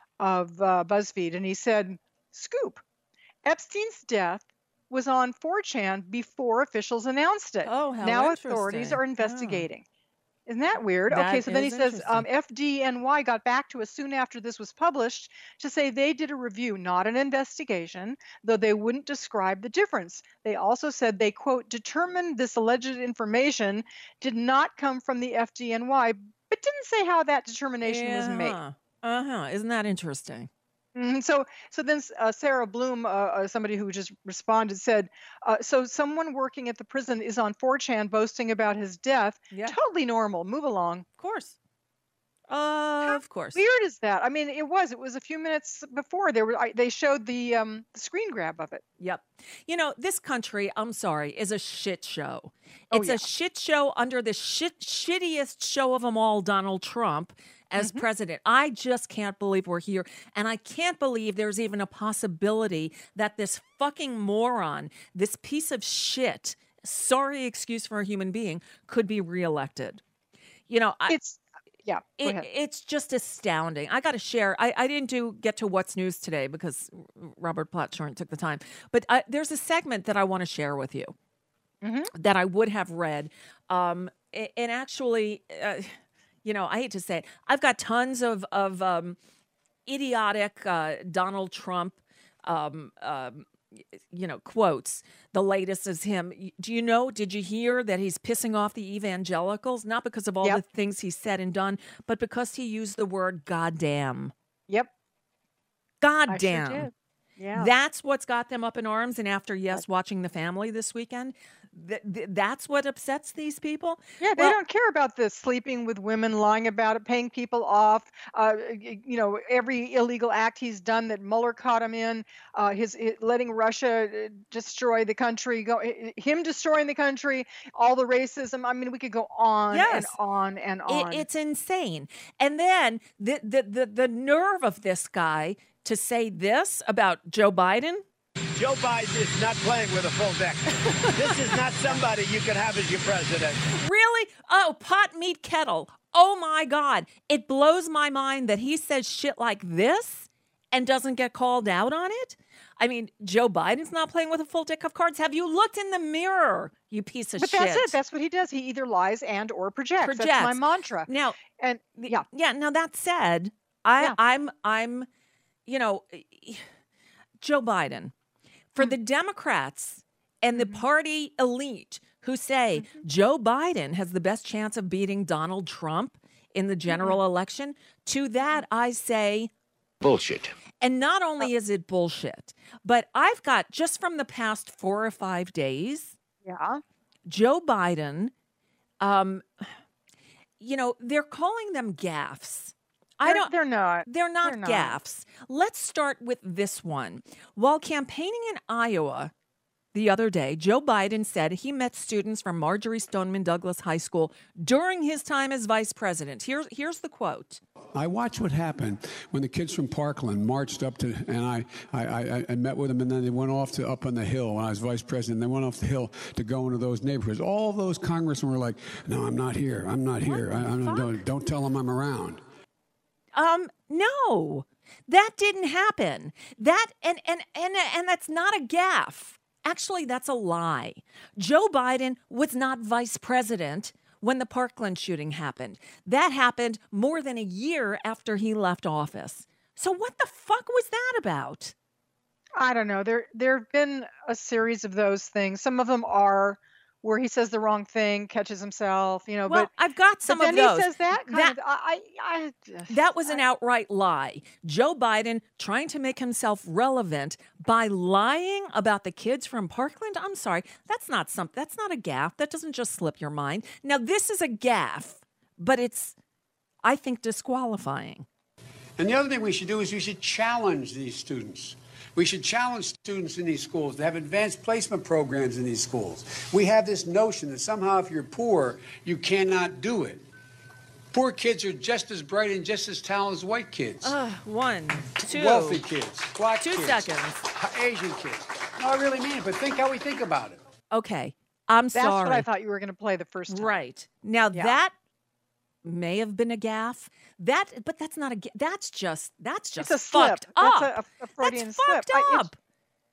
of uh, BuzzFeed, and he said, "Scoop: Epstein's death was on four chan before officials announced it. Oh, how now authorities interesting. are Oh. investigating." Isn't that weird? That Okay, so then he is says um, interesting. F D N Y got back to us soon after this was published to say they did a review, not an investigation, though they wouldn't describe the difference. They also said they, quote, determined this alleged information did not come from the F D N Y, but didn't say how that determination was made. Uh huh. Isn't that interesting? Mhm. So, so then uh, Sarah Bloom, uh, uh, somebody who just responded, said, uh, "So someone working at the prison is on four chan boasting about his death. Yeah. Totally normal. Move along." Of course. Of course. Weird is that? I mean, it was. It was a few minutes before they were. I, they showed the um, the screen grab of it. Yep. You know, this country, I'm sorry, is a shit show. Oh, It's yeah. a shit show under the shit shittiest show of them all, Donald Trump, as Mm-hmm. president. I just can't believe we're here. And I can't believe there's even a possibility that this fucking moron, this piece of shit, sorry excuse for a human being, could be reelected. You know, I, It's yeah. Go it, ahead. it's just astounding. I got to share. I, I didn't do get to what's news today because Robert Platshorn took the time. But I, there's a segment that I want to share with you Mhm. that I would have read. Um, a- and actually, uh, you know, I hate to say it. I've got tons of of um, idiotic uh, Donald Trump. Um, um, you know, quotes. The latest is him. Do you know, did you hear that he's pissing off the evangelicals? Not because of all Yep. the things he said and done, but because he used the word goddamn. Yep. Goddamn. I sure did. Yeah. That's what's got them up in arms. And after, yes, watching The Family this weekend, th- th- that's what upsets these people. Yeah, they Well, don't care about the sleeping with women, lying about it, paying people off. Uh, y- you know, every illegal act he's done that Mueller caught him in, uh, his, his letting Russia uh, destroy the country, go h- him destroying the country, all the racism. I mean, we could go on and Yes. on and on. It, it's insane. And then the, the the the nerve of this guy to say this about Joe Biden. Joe Biden is not playing with a full deck. This is not somebody you can have as your president. Really? Oh, pot meat kettle. Oh my God. It blows my mind that he says shit like this and doesn't get called out on it? I mean, Joe Biden's not playing with a full deck of cards. Have you looked in the mirror, you piece of but shit? But that's it. That's what he does. He either lies and or projects. projects. That's my mantra. Now, and yeah, yeah. Now that said, I, yeah. I'm, I'm, you know, Joe Biden, for mm-hmm. the Democrats and the mm-hmm. party elite who say mm-hmm. Joe Biden has the best chance of beating Donald Trump in the general mm-hmm. election, to that I say bullshit. And not only is it bullshit, but I've got, just from the past four or five days, yeah, Joe Biden, um, you know, they're calling them gaffes. They're, I don't. They're not. They're not they're gaffes. Not. Let's start with this one. While campaigning in Iowa the other day, Joe Biden said he met students from Marjorie Stoneman Douglas High School during his time as vice president. Here's here's the quote. I watched what happened when the kids from Parkland marched up to, and I, I, I, I met with them, and then they went off to up on the hill when I was vice president. They went off the hill to go into those neighborhoods. All those congressmen were like, "No, I'm not here. I'm not here. I, I'm not, don't, don't tell them I'm around." Um, no, that didn't happen. That and and and and that's not a gaffe. Actually, that's a lie. Joe Biden was not vice president when the Parkland shooting happened. That happened more than a year after he left office. So what the fuck was that about? I don't know. There there have been a series of those things. Some of them are where he says the wrong thing, catches himself, you know. Well, but I've got some but of then those. He says that kind that, of. I, I, I, that was an I, outright lie. Joe Biden trying to make himself relevant by lying about the kids from Parkland. I'm sorry, that's not some. That's not a gaffe. That doesn't just slip your mind. Now this is a gaffe, but it's, I think, disqualifying. And the other thing we should do is we should challenge these students. We should challenge students in these schools to have advanced placement programs in these schools. We have this notion that somehow if you're poor, you cannot do it. Poor kids are just as bright and just as talented as white kids. Uh, one, two. Wealthy kids, black two kids. Two seconds. Asian kids. No, I really mean it, but think how we think about it. Okay, I'm That's sorry. That's what I thought you were going to play the first time. Right. Now yeah. that may have been a gaffe. That, but that's not a. That's just. That's just it's a fucked slip. up. That's a, a Freudian that's slip. fucked I, up.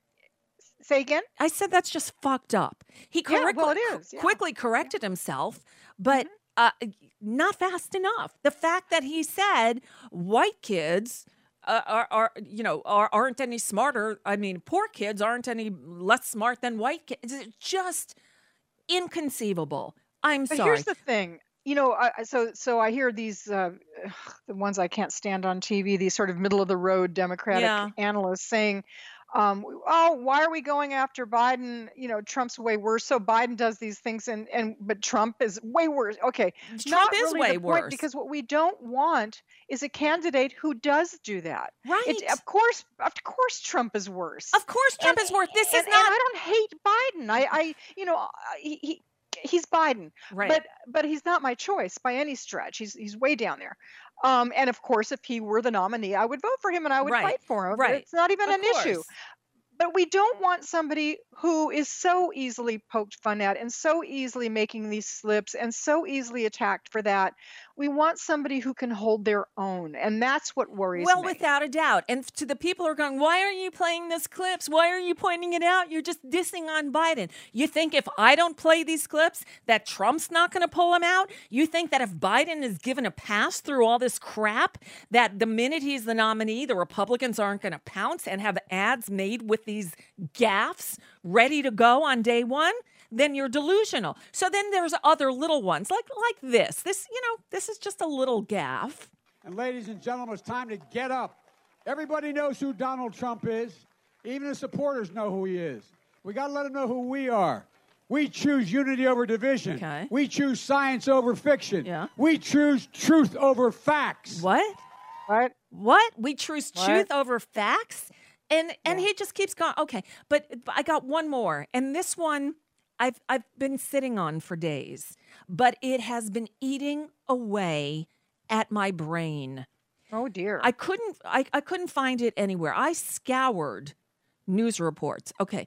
Say again. I said that's just fucked up. He correct, yeah, well, it is. Yeah. quickly corrected himself, but mm-hmm. uh, not fast enough. The fact that he said white kids uh, are, are, you know, are, aren't any smarter. I mean, poor kids aren't any less smart than white kids. It's just inconceivable. I'm but sorry. Here's the thing. You know, I, so so I hear these, uh, the ones I can't stand on T V, these sort of middle of the road Democratic yeah. analysts saying, um, oh, why are we going after Biden? You know, Trump's way worse. So Biden does these things and, and but Trump is way worse. Okay. Trump is really way the point, worse. Because what we don't want is a candidate who does do that. Right. It, of course, of course Trump is worse. Of course Trump and, is worse. This and, is not. And I don't hate Biden. I, I you know, he, he He's Biden, right. but but he's not my choice by any stretch. He's he's way down there. Um, and of course, if he were the nominee, I would vote for him and I would right. fight for him. Right. It's not even of an course. issue. But we don't want somebody who is so easily poked fun at and so easily making these slips and so easily attacked for that. We want somebody who can hold their own. And that's what worries well, me. Well, without a doubt. And to the people who are going, why are you playing this clips? Why are you pointing it out? You're just dissing on Biden. You think if I don't play these clips that Trump's not going to pull them out? You think that if Biden is given a pass through all this crap, that the minute he's the nominee, the Republicans aren't going to pounce and have ads made with these gaffes ready to go on day one? Then you're delusional. So then there's other little ones like like this. This, you know, this is just a little gaffe. And ladies and gentlemen, it's time to get up. Everybody knows who Donald Trump is. Even his supporters know who he is. We got to let them know who we are. We choose unity over division. Okay. We choose science over fiction. Yeah. We choose truth over facts. What? What? What? We choose what? truth over facts? And and yeah. he just keeps going. Okay, but I got one more. And this one I've I've been sitting on for days, but it has been eating away at my brain. Oh dear. I couldn't I, I couldn't find it anywhere. I scoured news reports. Okay.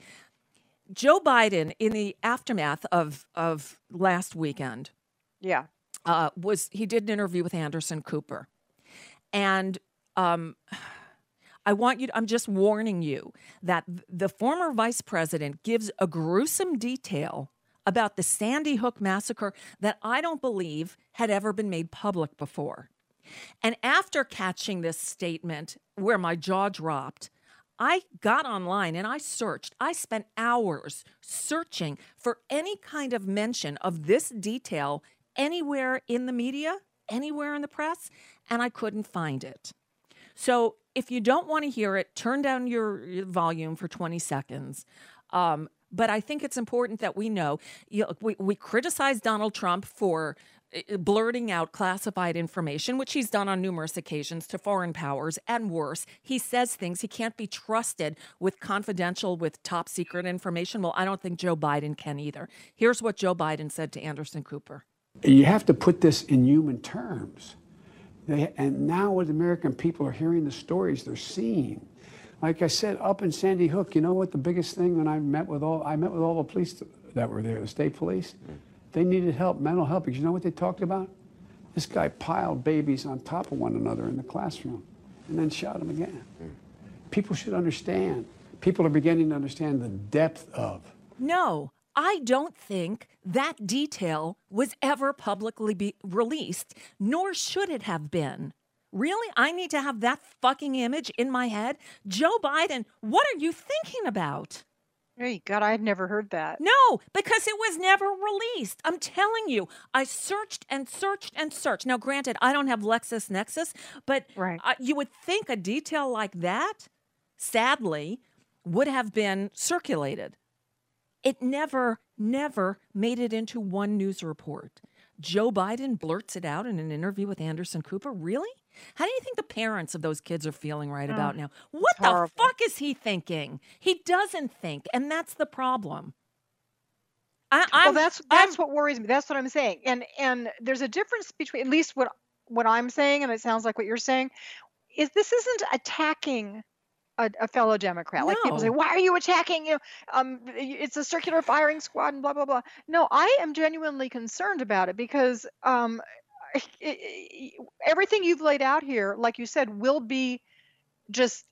Joe Biden, in the aftermath of of last weekend, yeah, uh, was he did an interview with Anderson Cooper. And um I want you to, I'm just warning you that the former vice president gives a gruesome detail about the Sandy Hook massacre that I don't believe had ever been made public before. And after catching this statement where my jaw dropped, I got online and I searched. I spent hours searching for any kind of mention of this detail anywhere in the media, anywhere in the press, and I couldn't find it. So if you don't want to hear it, turn down your, your volume for twenty seconds. Um, but I think it's important that we know, you know, we, we criticize Donald Trump for blurting out classified information, which he's done on numerous occasions to foreign powers, and worse, he says things he can't be trusted with confidential, with top secret information. Well, I don't think Joe Biden can either. Here's what Joe Biden said to Anderson Cooper. You have to put this in human terms. They, and now what the American people are hearing, the stories they're seeing. Like I said, up in Sandy Hook, you know what the biggest thing when I met with all, I met with all the police that were there, the state police. They needed help, mental help, because you know what they talked about? This guy piled babies on top of one another in the classroom and then shot them again. Mm. People should understand. People are beginning to understand the depth of. No, I don't think that detail was ever publicly be released, nor should it have been. Really? I need to have that fucking image in my head? Joe Biden, what are you thinking about? Hey, God, I had never heard that. No, because it was never released. I'm telling you, I searched and searched and searched. Now, granted, I don't have LexisNexis, but right. uh, you would think a detail like that, sadly, would have been circulated. It never, never made it into one news report. Joe Biden blurts it out in an interview with Anderson Cooper. Really? How do you think the parents of those kids are feeling right oh, about now? What the horrible. fuck is he thinking? He doesn't think, and that's the problem. I, I'm, well, that's that's I'm, what worries me. That's what I'm saying. And and there's a difference between, at least what what I'm saying, and it sounds like what you're saying, is this isn't attacking a, a fellow Democrat. No. Like people say, why are you attacking? You know, um, it's a circular firing squad and blah blah blah. No, I am genuinely concerned about it because um. It, it, everything you've laid out here, like you said, will be just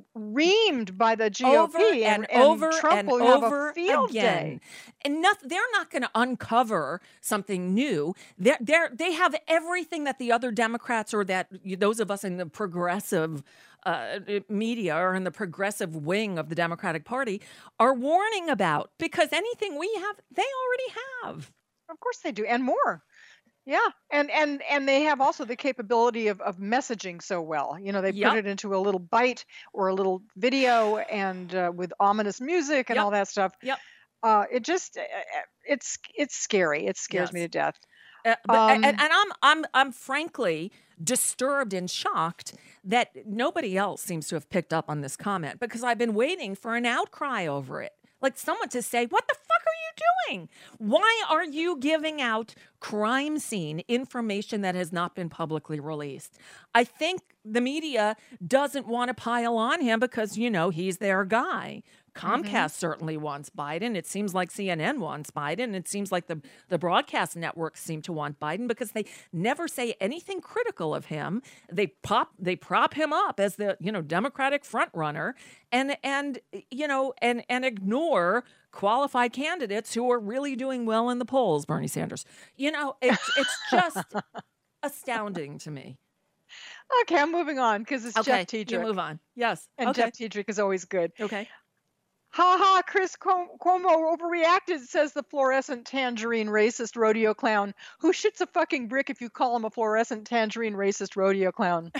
reamed by the G O P over and, and, and over Trump and will over have a field again. day. And not, they're not going to uncover something new. They're, they're, they have everything that the other Democrats or that those of us in the progressive uh, media or in the progressive wing of the Democratic Party are warning about, because anything we have, they already have. Of course they do, and more. Yeah, and and and they have also the capability of, of messaging so well. You know, they yep. put it into a little bite or a little video, and uh, with ominous music and yep. all that stuff. Yep. Uh, it just uh, it's it's scary. It scares yes. me to death. Uh, but, um, and, and I'm I'm I'm frankly disturbed and shocked that nobody else seems to have picked up on this comment, because I've been waiting for an outcry over it. Like someone to say, what the fuck are you doing? Why are you giving out crime scene information that has not been publicly released? I think the media doesn't want to pile on him because, you know, he's their guy. Comcast mm-hmm. certainly wants Biden. It seems like C N N wants Biden. It seems like the, the broadcast networks seem to want Biden because they never say anything critical of him. They pop, they prop him up as the, you know, Democratic front runner and, and, you know, and, and ignore qualified candidates who are really doing well in the polls, Bernie Sanders. You know, it's, it's just astounding to me. Okay, I'm moving on because it's okay, Jeff Tiedrich. You move on. Yes. And okay. Jeff Tiedrich is always good. Okay. Ha ha, Chris Cuomo overreacted, says the fluorescent tangerine racist rodeo clown. Who shits a fucking brick if you call him a fluorescent tangerine racist rodeo clown?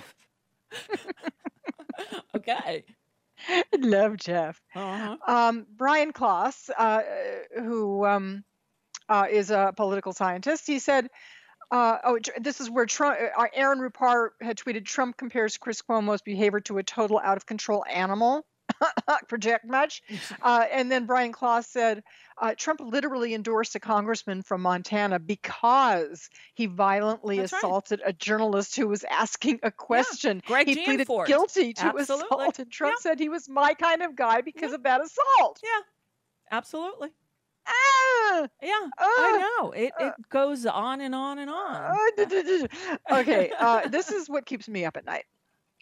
Okay. I love Jeff. Uh-huh. Um, Brian Klaas, uh, who um, uh, is a political scientist, he said, uh, oh, this is where Trump, uh, Aaron Rupar had tweeted, Trump compares Chris Cuomo's behavior to a total out-of-control animal. Project much. Uh, and then Brian Klaas said, uh, Trump literally endorsed a congressman from Montana because he violently That's assaulted right. a journalist who was asking a question. Yeah. Greg he pleaded Gianforte. guilty to Absolutely. assault. And Trump yeah. said he was my kind of guy because yeah. of that assault. Yeah, absolutely. Ah, yeah, uh, I know. It, uh, it goes on and on and on. Uh, okay, uh, this is what keeps me up at night.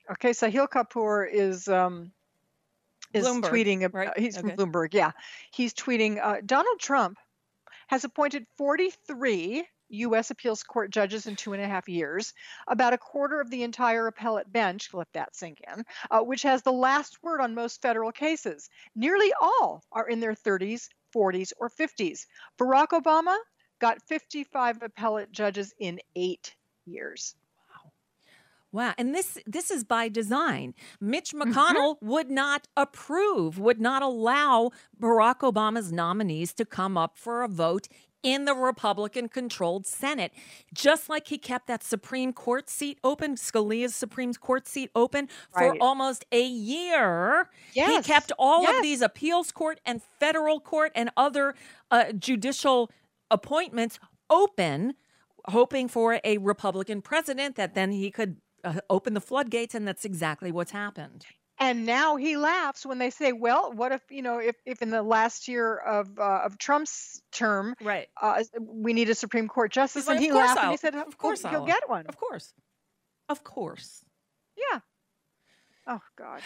Okay, Sahil Kapoor is um, is Bloomberg, tweeting. ab- right? uh, He's Okay. from Bloomberg. Yeah, he's tweeting. Uh, Donald Trump has appointed forty-three U S appeals court judges in two and a half years, about a quarter of the entire appellate bench. Let that sink in. Uh, which has the last word on most federal cases. Nearly all are in their thirties, forties, or fifties. Barack Obama got fifty-five appellate judges in eight years. Wow, and this this is by design. Mitch McConnell would not approve, would not allow Barack Obama's nominees to come up for a vote in the Republican-controlled Senate. Just like he kept that Supreme Court seat open, Scalia's Supreme Court seat open for Right. almost a year. He Yes, kept all yes. of these appeals court and federal court and other uh, judicial appointments open, hoping for a Republican president that then he could uh, open the floodgates, and that's exactly what's happened. And now he laughs when they say, "Well, what if you know if, if in the last year of uh, of Trump's term, right, uh, we need a Supreme Court justice?" He's like, and he "Of course laughed and I'll- he said, of course he'll I'll- get one." Of course, of course. Yeah. Oh God.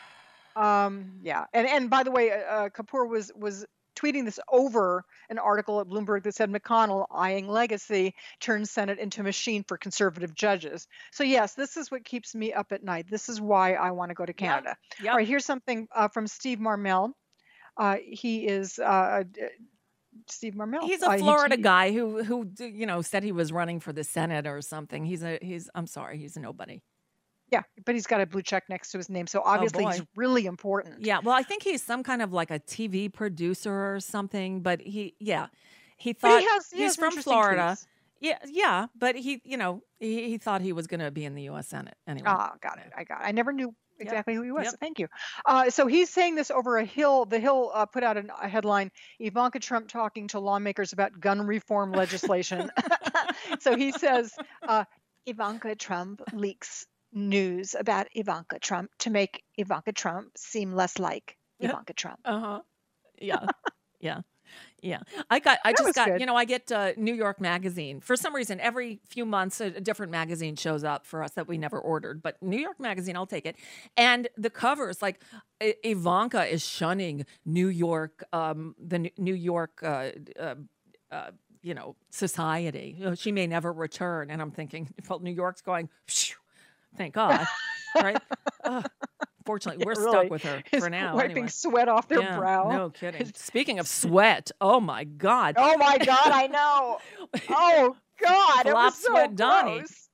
Um. Yeah. And and by the way, uh, Kapoor was was tweeting this over an article at Bloomberg that said McConnell eyeing legacy turns Senate into a machine for conservative judges. So yes, this is what keeps me up at night. This is why I want to go to Canada. Yep. All right, here's something uh, from Steve Marmel. Uh, he is uh, d- Steve Marmel. He's Uh, a he- Florida he- guy who who you know said he was running for the Senate or something. He's a he's I'm sorry, he's a nobody. Yeah, but he's got a blue check next to his name, so obviously he's Oh, boy. really important. Yeah, well, I think he's some kind of like a T V producer or something, but he, yeah, he But he thought has- he he's has from interesting Florida. tweets. Yeah, yeah, but he, you know, he, he thought he was going to be in the U S Senate anyway. Ah, got it. I got it. I never knew exactly who he was. Yep. So thank you. Uh, so he's saying this over a Hill. The Hill uh, put out an, a headline: Ivanka Trump talking to lawmakers about gun reform legislation. So he says uh, Ivanka Trump leaks news about Ivanka Trump to make Ivanka Trump seem less like Ivanka Trump. Uh huh. Yeah. Yeah. Yeah. I got, I That just was got, good. you know, I get uh, New York Magazine. For some reason, every few months, a, a different magazine shows up for us that we never ordered. But New York Magazine, I'll take it. And the cover is like, I- Ivanka is shunning New York, um, the New- New York, uh, uh, uh, you know, society. You know, she may never return. And I'm thinking, well, New York's going, phew, thank God. Right? Ugh. Fortunately, we're Really. stuck with her Is for now. wiping anyway. sweat off their Yeah, brow. No kidding. Speaking of sweat, oh my God. Oh my God, I know. Oh God, it Flop was so sweat Donnie. gross.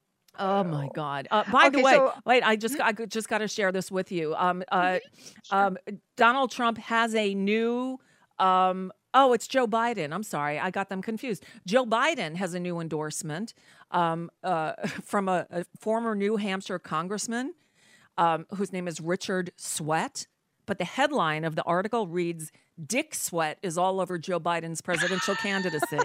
Oh my God! Uh, by the Okay, way, so- wait, I just I just got to share this with you. Um, uh, um, Donald Trump has a new. Um, oh, it's Joe Biden. I'm sorry, I got them confused. Joe Biden has a new endorsement um, uh, from a, a former New Hampshire congressman um, whose name is Richard Sweat. But the headline of the article reads, "Dick Sweat is all over Joe Biden's presidential candidacy."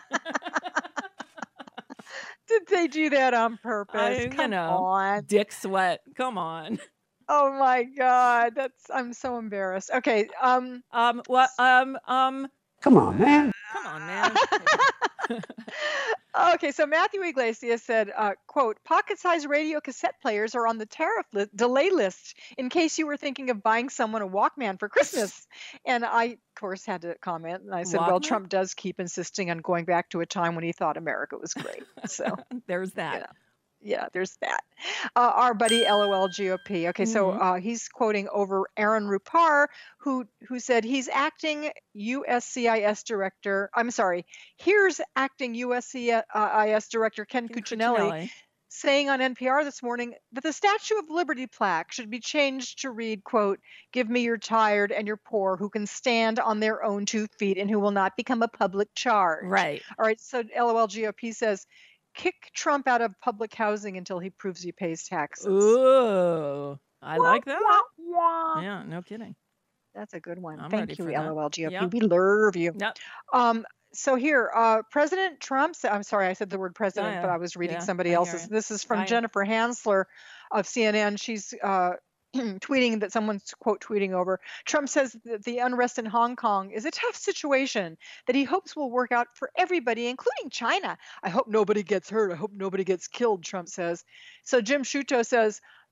Did they do that on purpose? I, you Come know, on. Dick Sweat. Come on. Oh my God, that's I'm so embarrassed. Okay, um, um, what, um, um, Come on, man. come on, man. okay. So Matthew Iglesias said, uh, "quote Pocket-sized radio cassette players are on the tariff li- delay list in case you were thinking of buying someone a Walkman for Christmas." And I, of course, had to comment, and I said, "Well, Walkman? Trump does keep insisting on going back to a time when he thought America was great." So. There's that. Yeah, there's that. Uh, our buddy LOL G O P. Okay, so Mhm. uh, he's quoting over Aaron Rupar, who who said he's acting U S C I S director. I'm sorry, here's acting U S C I S director Ken Cuccinelli, Cuccinelli. saying on N P R this morning that the Statue of Liberty plaque should be changed to read, quote, "Give me your tired and your poor who can stand on their own two feet and who will not become a public charge." Right. All right, so LOL G O P says, kick Trump out of public housing until he proves he pays taxes. Ooh, I like that. Wah, wah. Yeah, no kidding. That's a good one. I'm Thank ready you, for that. LOL G O P. Yep. We love you. Yep. Um, so here, uh, President Trump, sa- I'm sorry, I said the word president, yeah. but I was reading Yeah, somebody I hear else's. you. This is from I- Jennifer Hansler of C N N. She's uh, tweeting that someone's quote tweeting over. Trump says that the unrest in Hong Kong is a tough situation that he hopes will work out for everybody, including China. I hope nobody gets hurt. I hope nobody gets killed, Trump says. So Jim Sciutto says,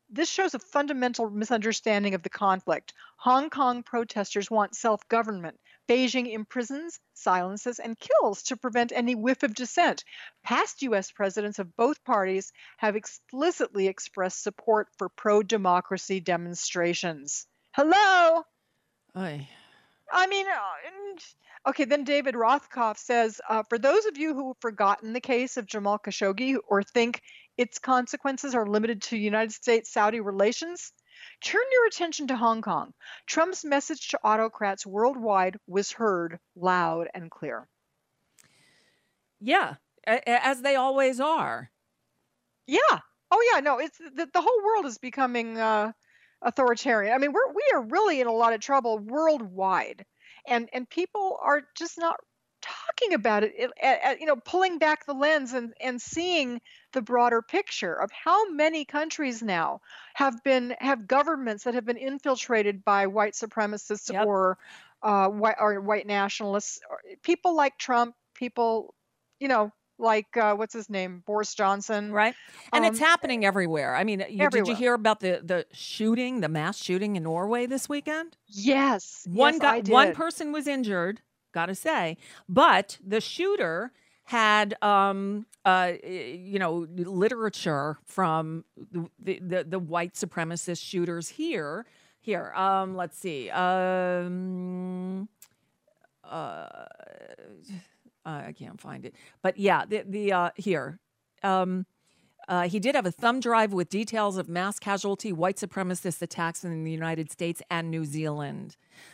this shows a fundamental misunderstanding of the conflict. Hong Kong protesters want self-government. Beijing imprisons, silences, and kills to prevent any whiff of dissent. Past U S presidents of both parties have explicitly expressed support for pro-democracy demonstrations. Hello? Oy. I mean, uh, okay, then David Rothkopf says, uh, for those of you who have forgotten the case of Jamal Khashoggi or think its consequences are limited to United States-Saudi relations, turn your attention to Hong Kong. Trump's message to autocrats worldwide was heard loud and clear. Yeah, as they always are. Yeah. Oh, yeah. No, it's the, the whole world is becoming uh, authoritarian. I mean, we're we are really in a lot of trouble worldwide, and and people are just not talking about it, it, it, you know, pulling back the lens and, and seeing the broader picture of how many countries now have been have governments that have been infiltrated by white supremacists yep. or uh, white or white nationalists, or people like Trump, people, you know, like uh, what's his name, Boris Johnson, right? And um, it's happening everywhere. I mean, you, did you hear about the the shooting, the mass shooting in Norway this weekend? Yes, one yes, guy, I did. one person was injured. Gotta say, but the shooter had, um, uh, you know, literature from the, the the white supremacist shooters here. Here, um, let's see. Um, uh, I can't find it, but yeah, the the uh, here. Um, Uh, he did have a thumb drive with details of mass casualty white supremacist attacks in the United States and New Zealand.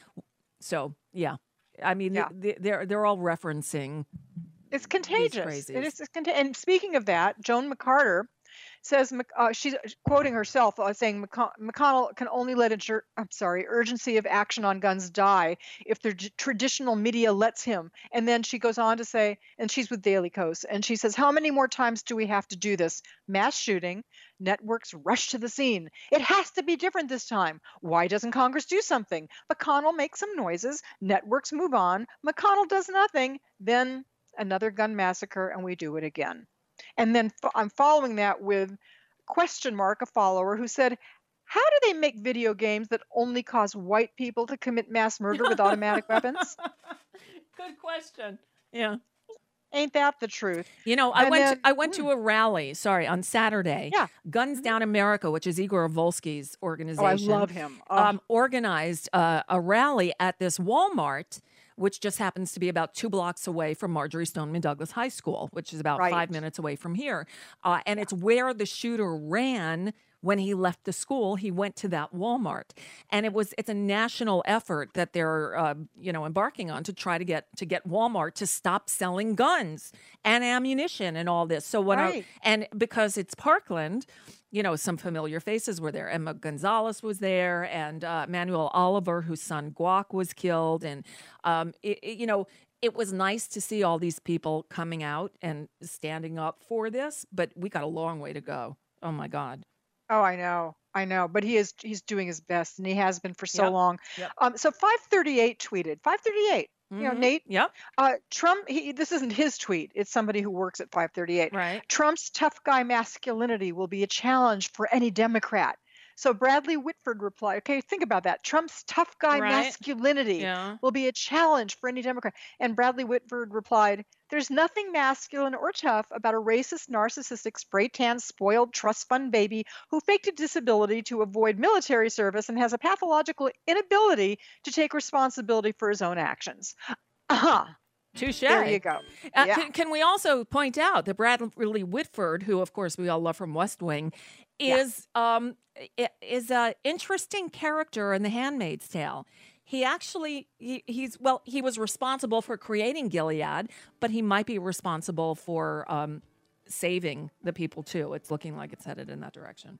So, yeah. I mean, yeah. they're they're all referencing. It's contagious. It is. It's conta- and speaking of that, Joan McCarter says uh, she's quoting herself, uh, saying McC- McConnell can only let injur- I'm sorry, urgency of action on guns die if the j- traditional media lets him. And then she goes on to say, and she's with Daily Kos, and she says, how many more times do we have to do this? Mass shooting, networks rush to the scene. It has to be different this time. Why doesn't Congress do something? McConnell makes some noises, networks move on, McConnell does nothing, then another gun massacre, and we do it again. And then f- I'm following that with question mark, a follower who said, how do they make video games that only cause white people to commit mass murder with automatic weapons? Good question. Yeah. Ain't that the truth? You know, I and went then, to, I went mm. to a rally, sorry, on Saturday. Yeah. Guns Down America, which is Igor Volsky's organization. Oh, I love him. Oh. Um, organized uh, a rally at this Walmart, which just happens to be about two blocks away from Marjorie Stoneman Douglas High School, which is about right. five minutes away from here. Uh, and yeah. it's where the shooter ran when he left the school. He went to that Walmart, and it was it's a national effort that they're uh, you know embarking on to try to get to get Walmart to stop selling guns and ammunition and all this. So when right. I, and because it's Parkland. You know, some familiar faces were there. Emma Gonzalez was there, and uh, Manuel Oliver, whose son Guac was killed. And, um, it, it, you know, it was nice to see all these people coming out and standing up for this, but we got a long way to go. Oh, my God. Oh, I know. I know. But he is he's doing his best, and he has been for so yep. long. Yep. Um, so five thirty-eight tweeted. five thirty-eight. Mm-hmm. You know, Nate. Yep. Uh, Trump. He, this isn't his tweet. It's somebody who works at five thirty-eight. Right. Trump's tough guy masculinity will be a challenge for any Democrat. So Bradley Whitford replied, okay, think about that. Trump's tough guy right. masculinity yeah. will be a challenge for any Democrat. And Bradley Whitford replied, there's nothing masculine or tough about a racist, narcissistic, spray-tan, spoiled trust fund baby who faked a disability to avoid military service and has a pathological inability to take responsibility for his own actions. Uh-huh. Touche. There you go. Uh, yeah. can, can we also point out that Bradley Whitford, who of course we all love from West Wing, is yeah. um is an interesting character in The Handmaid's Tale. He actually he, he's well he was responsible for creating Gilead, but he might be responsible for um saving the people too. It's looking like it's headed in that direction.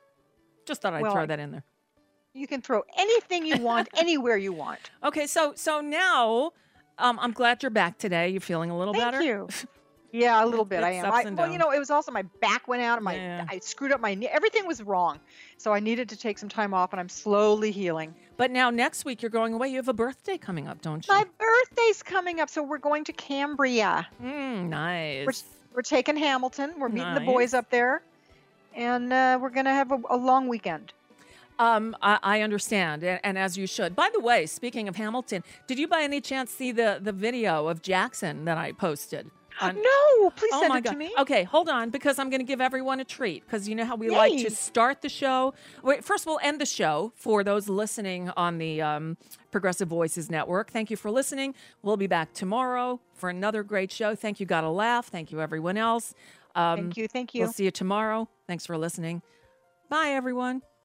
Just thought I'd well, throw that in there. You can throw anything you want anywhere you want. Okay, so so now. Um, I'm glad you're back today. You're feeling a little Thank better? Thank you. Yeah, a little bit. It's I am. ups I, and well, downs. you know, it was also my back went out and my Yeah. I screwed up my knee. Everything was wrong. So I needed to take some time off, and I'm slowly healing. But now next week you're going away. You have a birthday coming up, don't you? My birthday's coming up, so we're going to Cambria. Mm, nice. We're, we're taking Hamilton. We're meeting Nice. the boys up there. and uh, we're going to have a, a long weekend. Um, I, I understand, and, and as you should. By the way, speaking of Hamilton, did you by any chance see the, the video of Jackson that I posted? On... No, please oh send my it God. to me. Okay, hold on, because I'm going to give everyone a treat, because you know how we Yay. like to start the show. Wait, first, we'll end the show for those listening on the um, Progressive Voices Network. Thank you for listening. We'll be back tomorrow for another great show. Thank you, Gotta Laugh. Thank you, everyone else. Um, thank you, thank you. We'll see you tomorrow. Thanks for listening. Bye, everyone.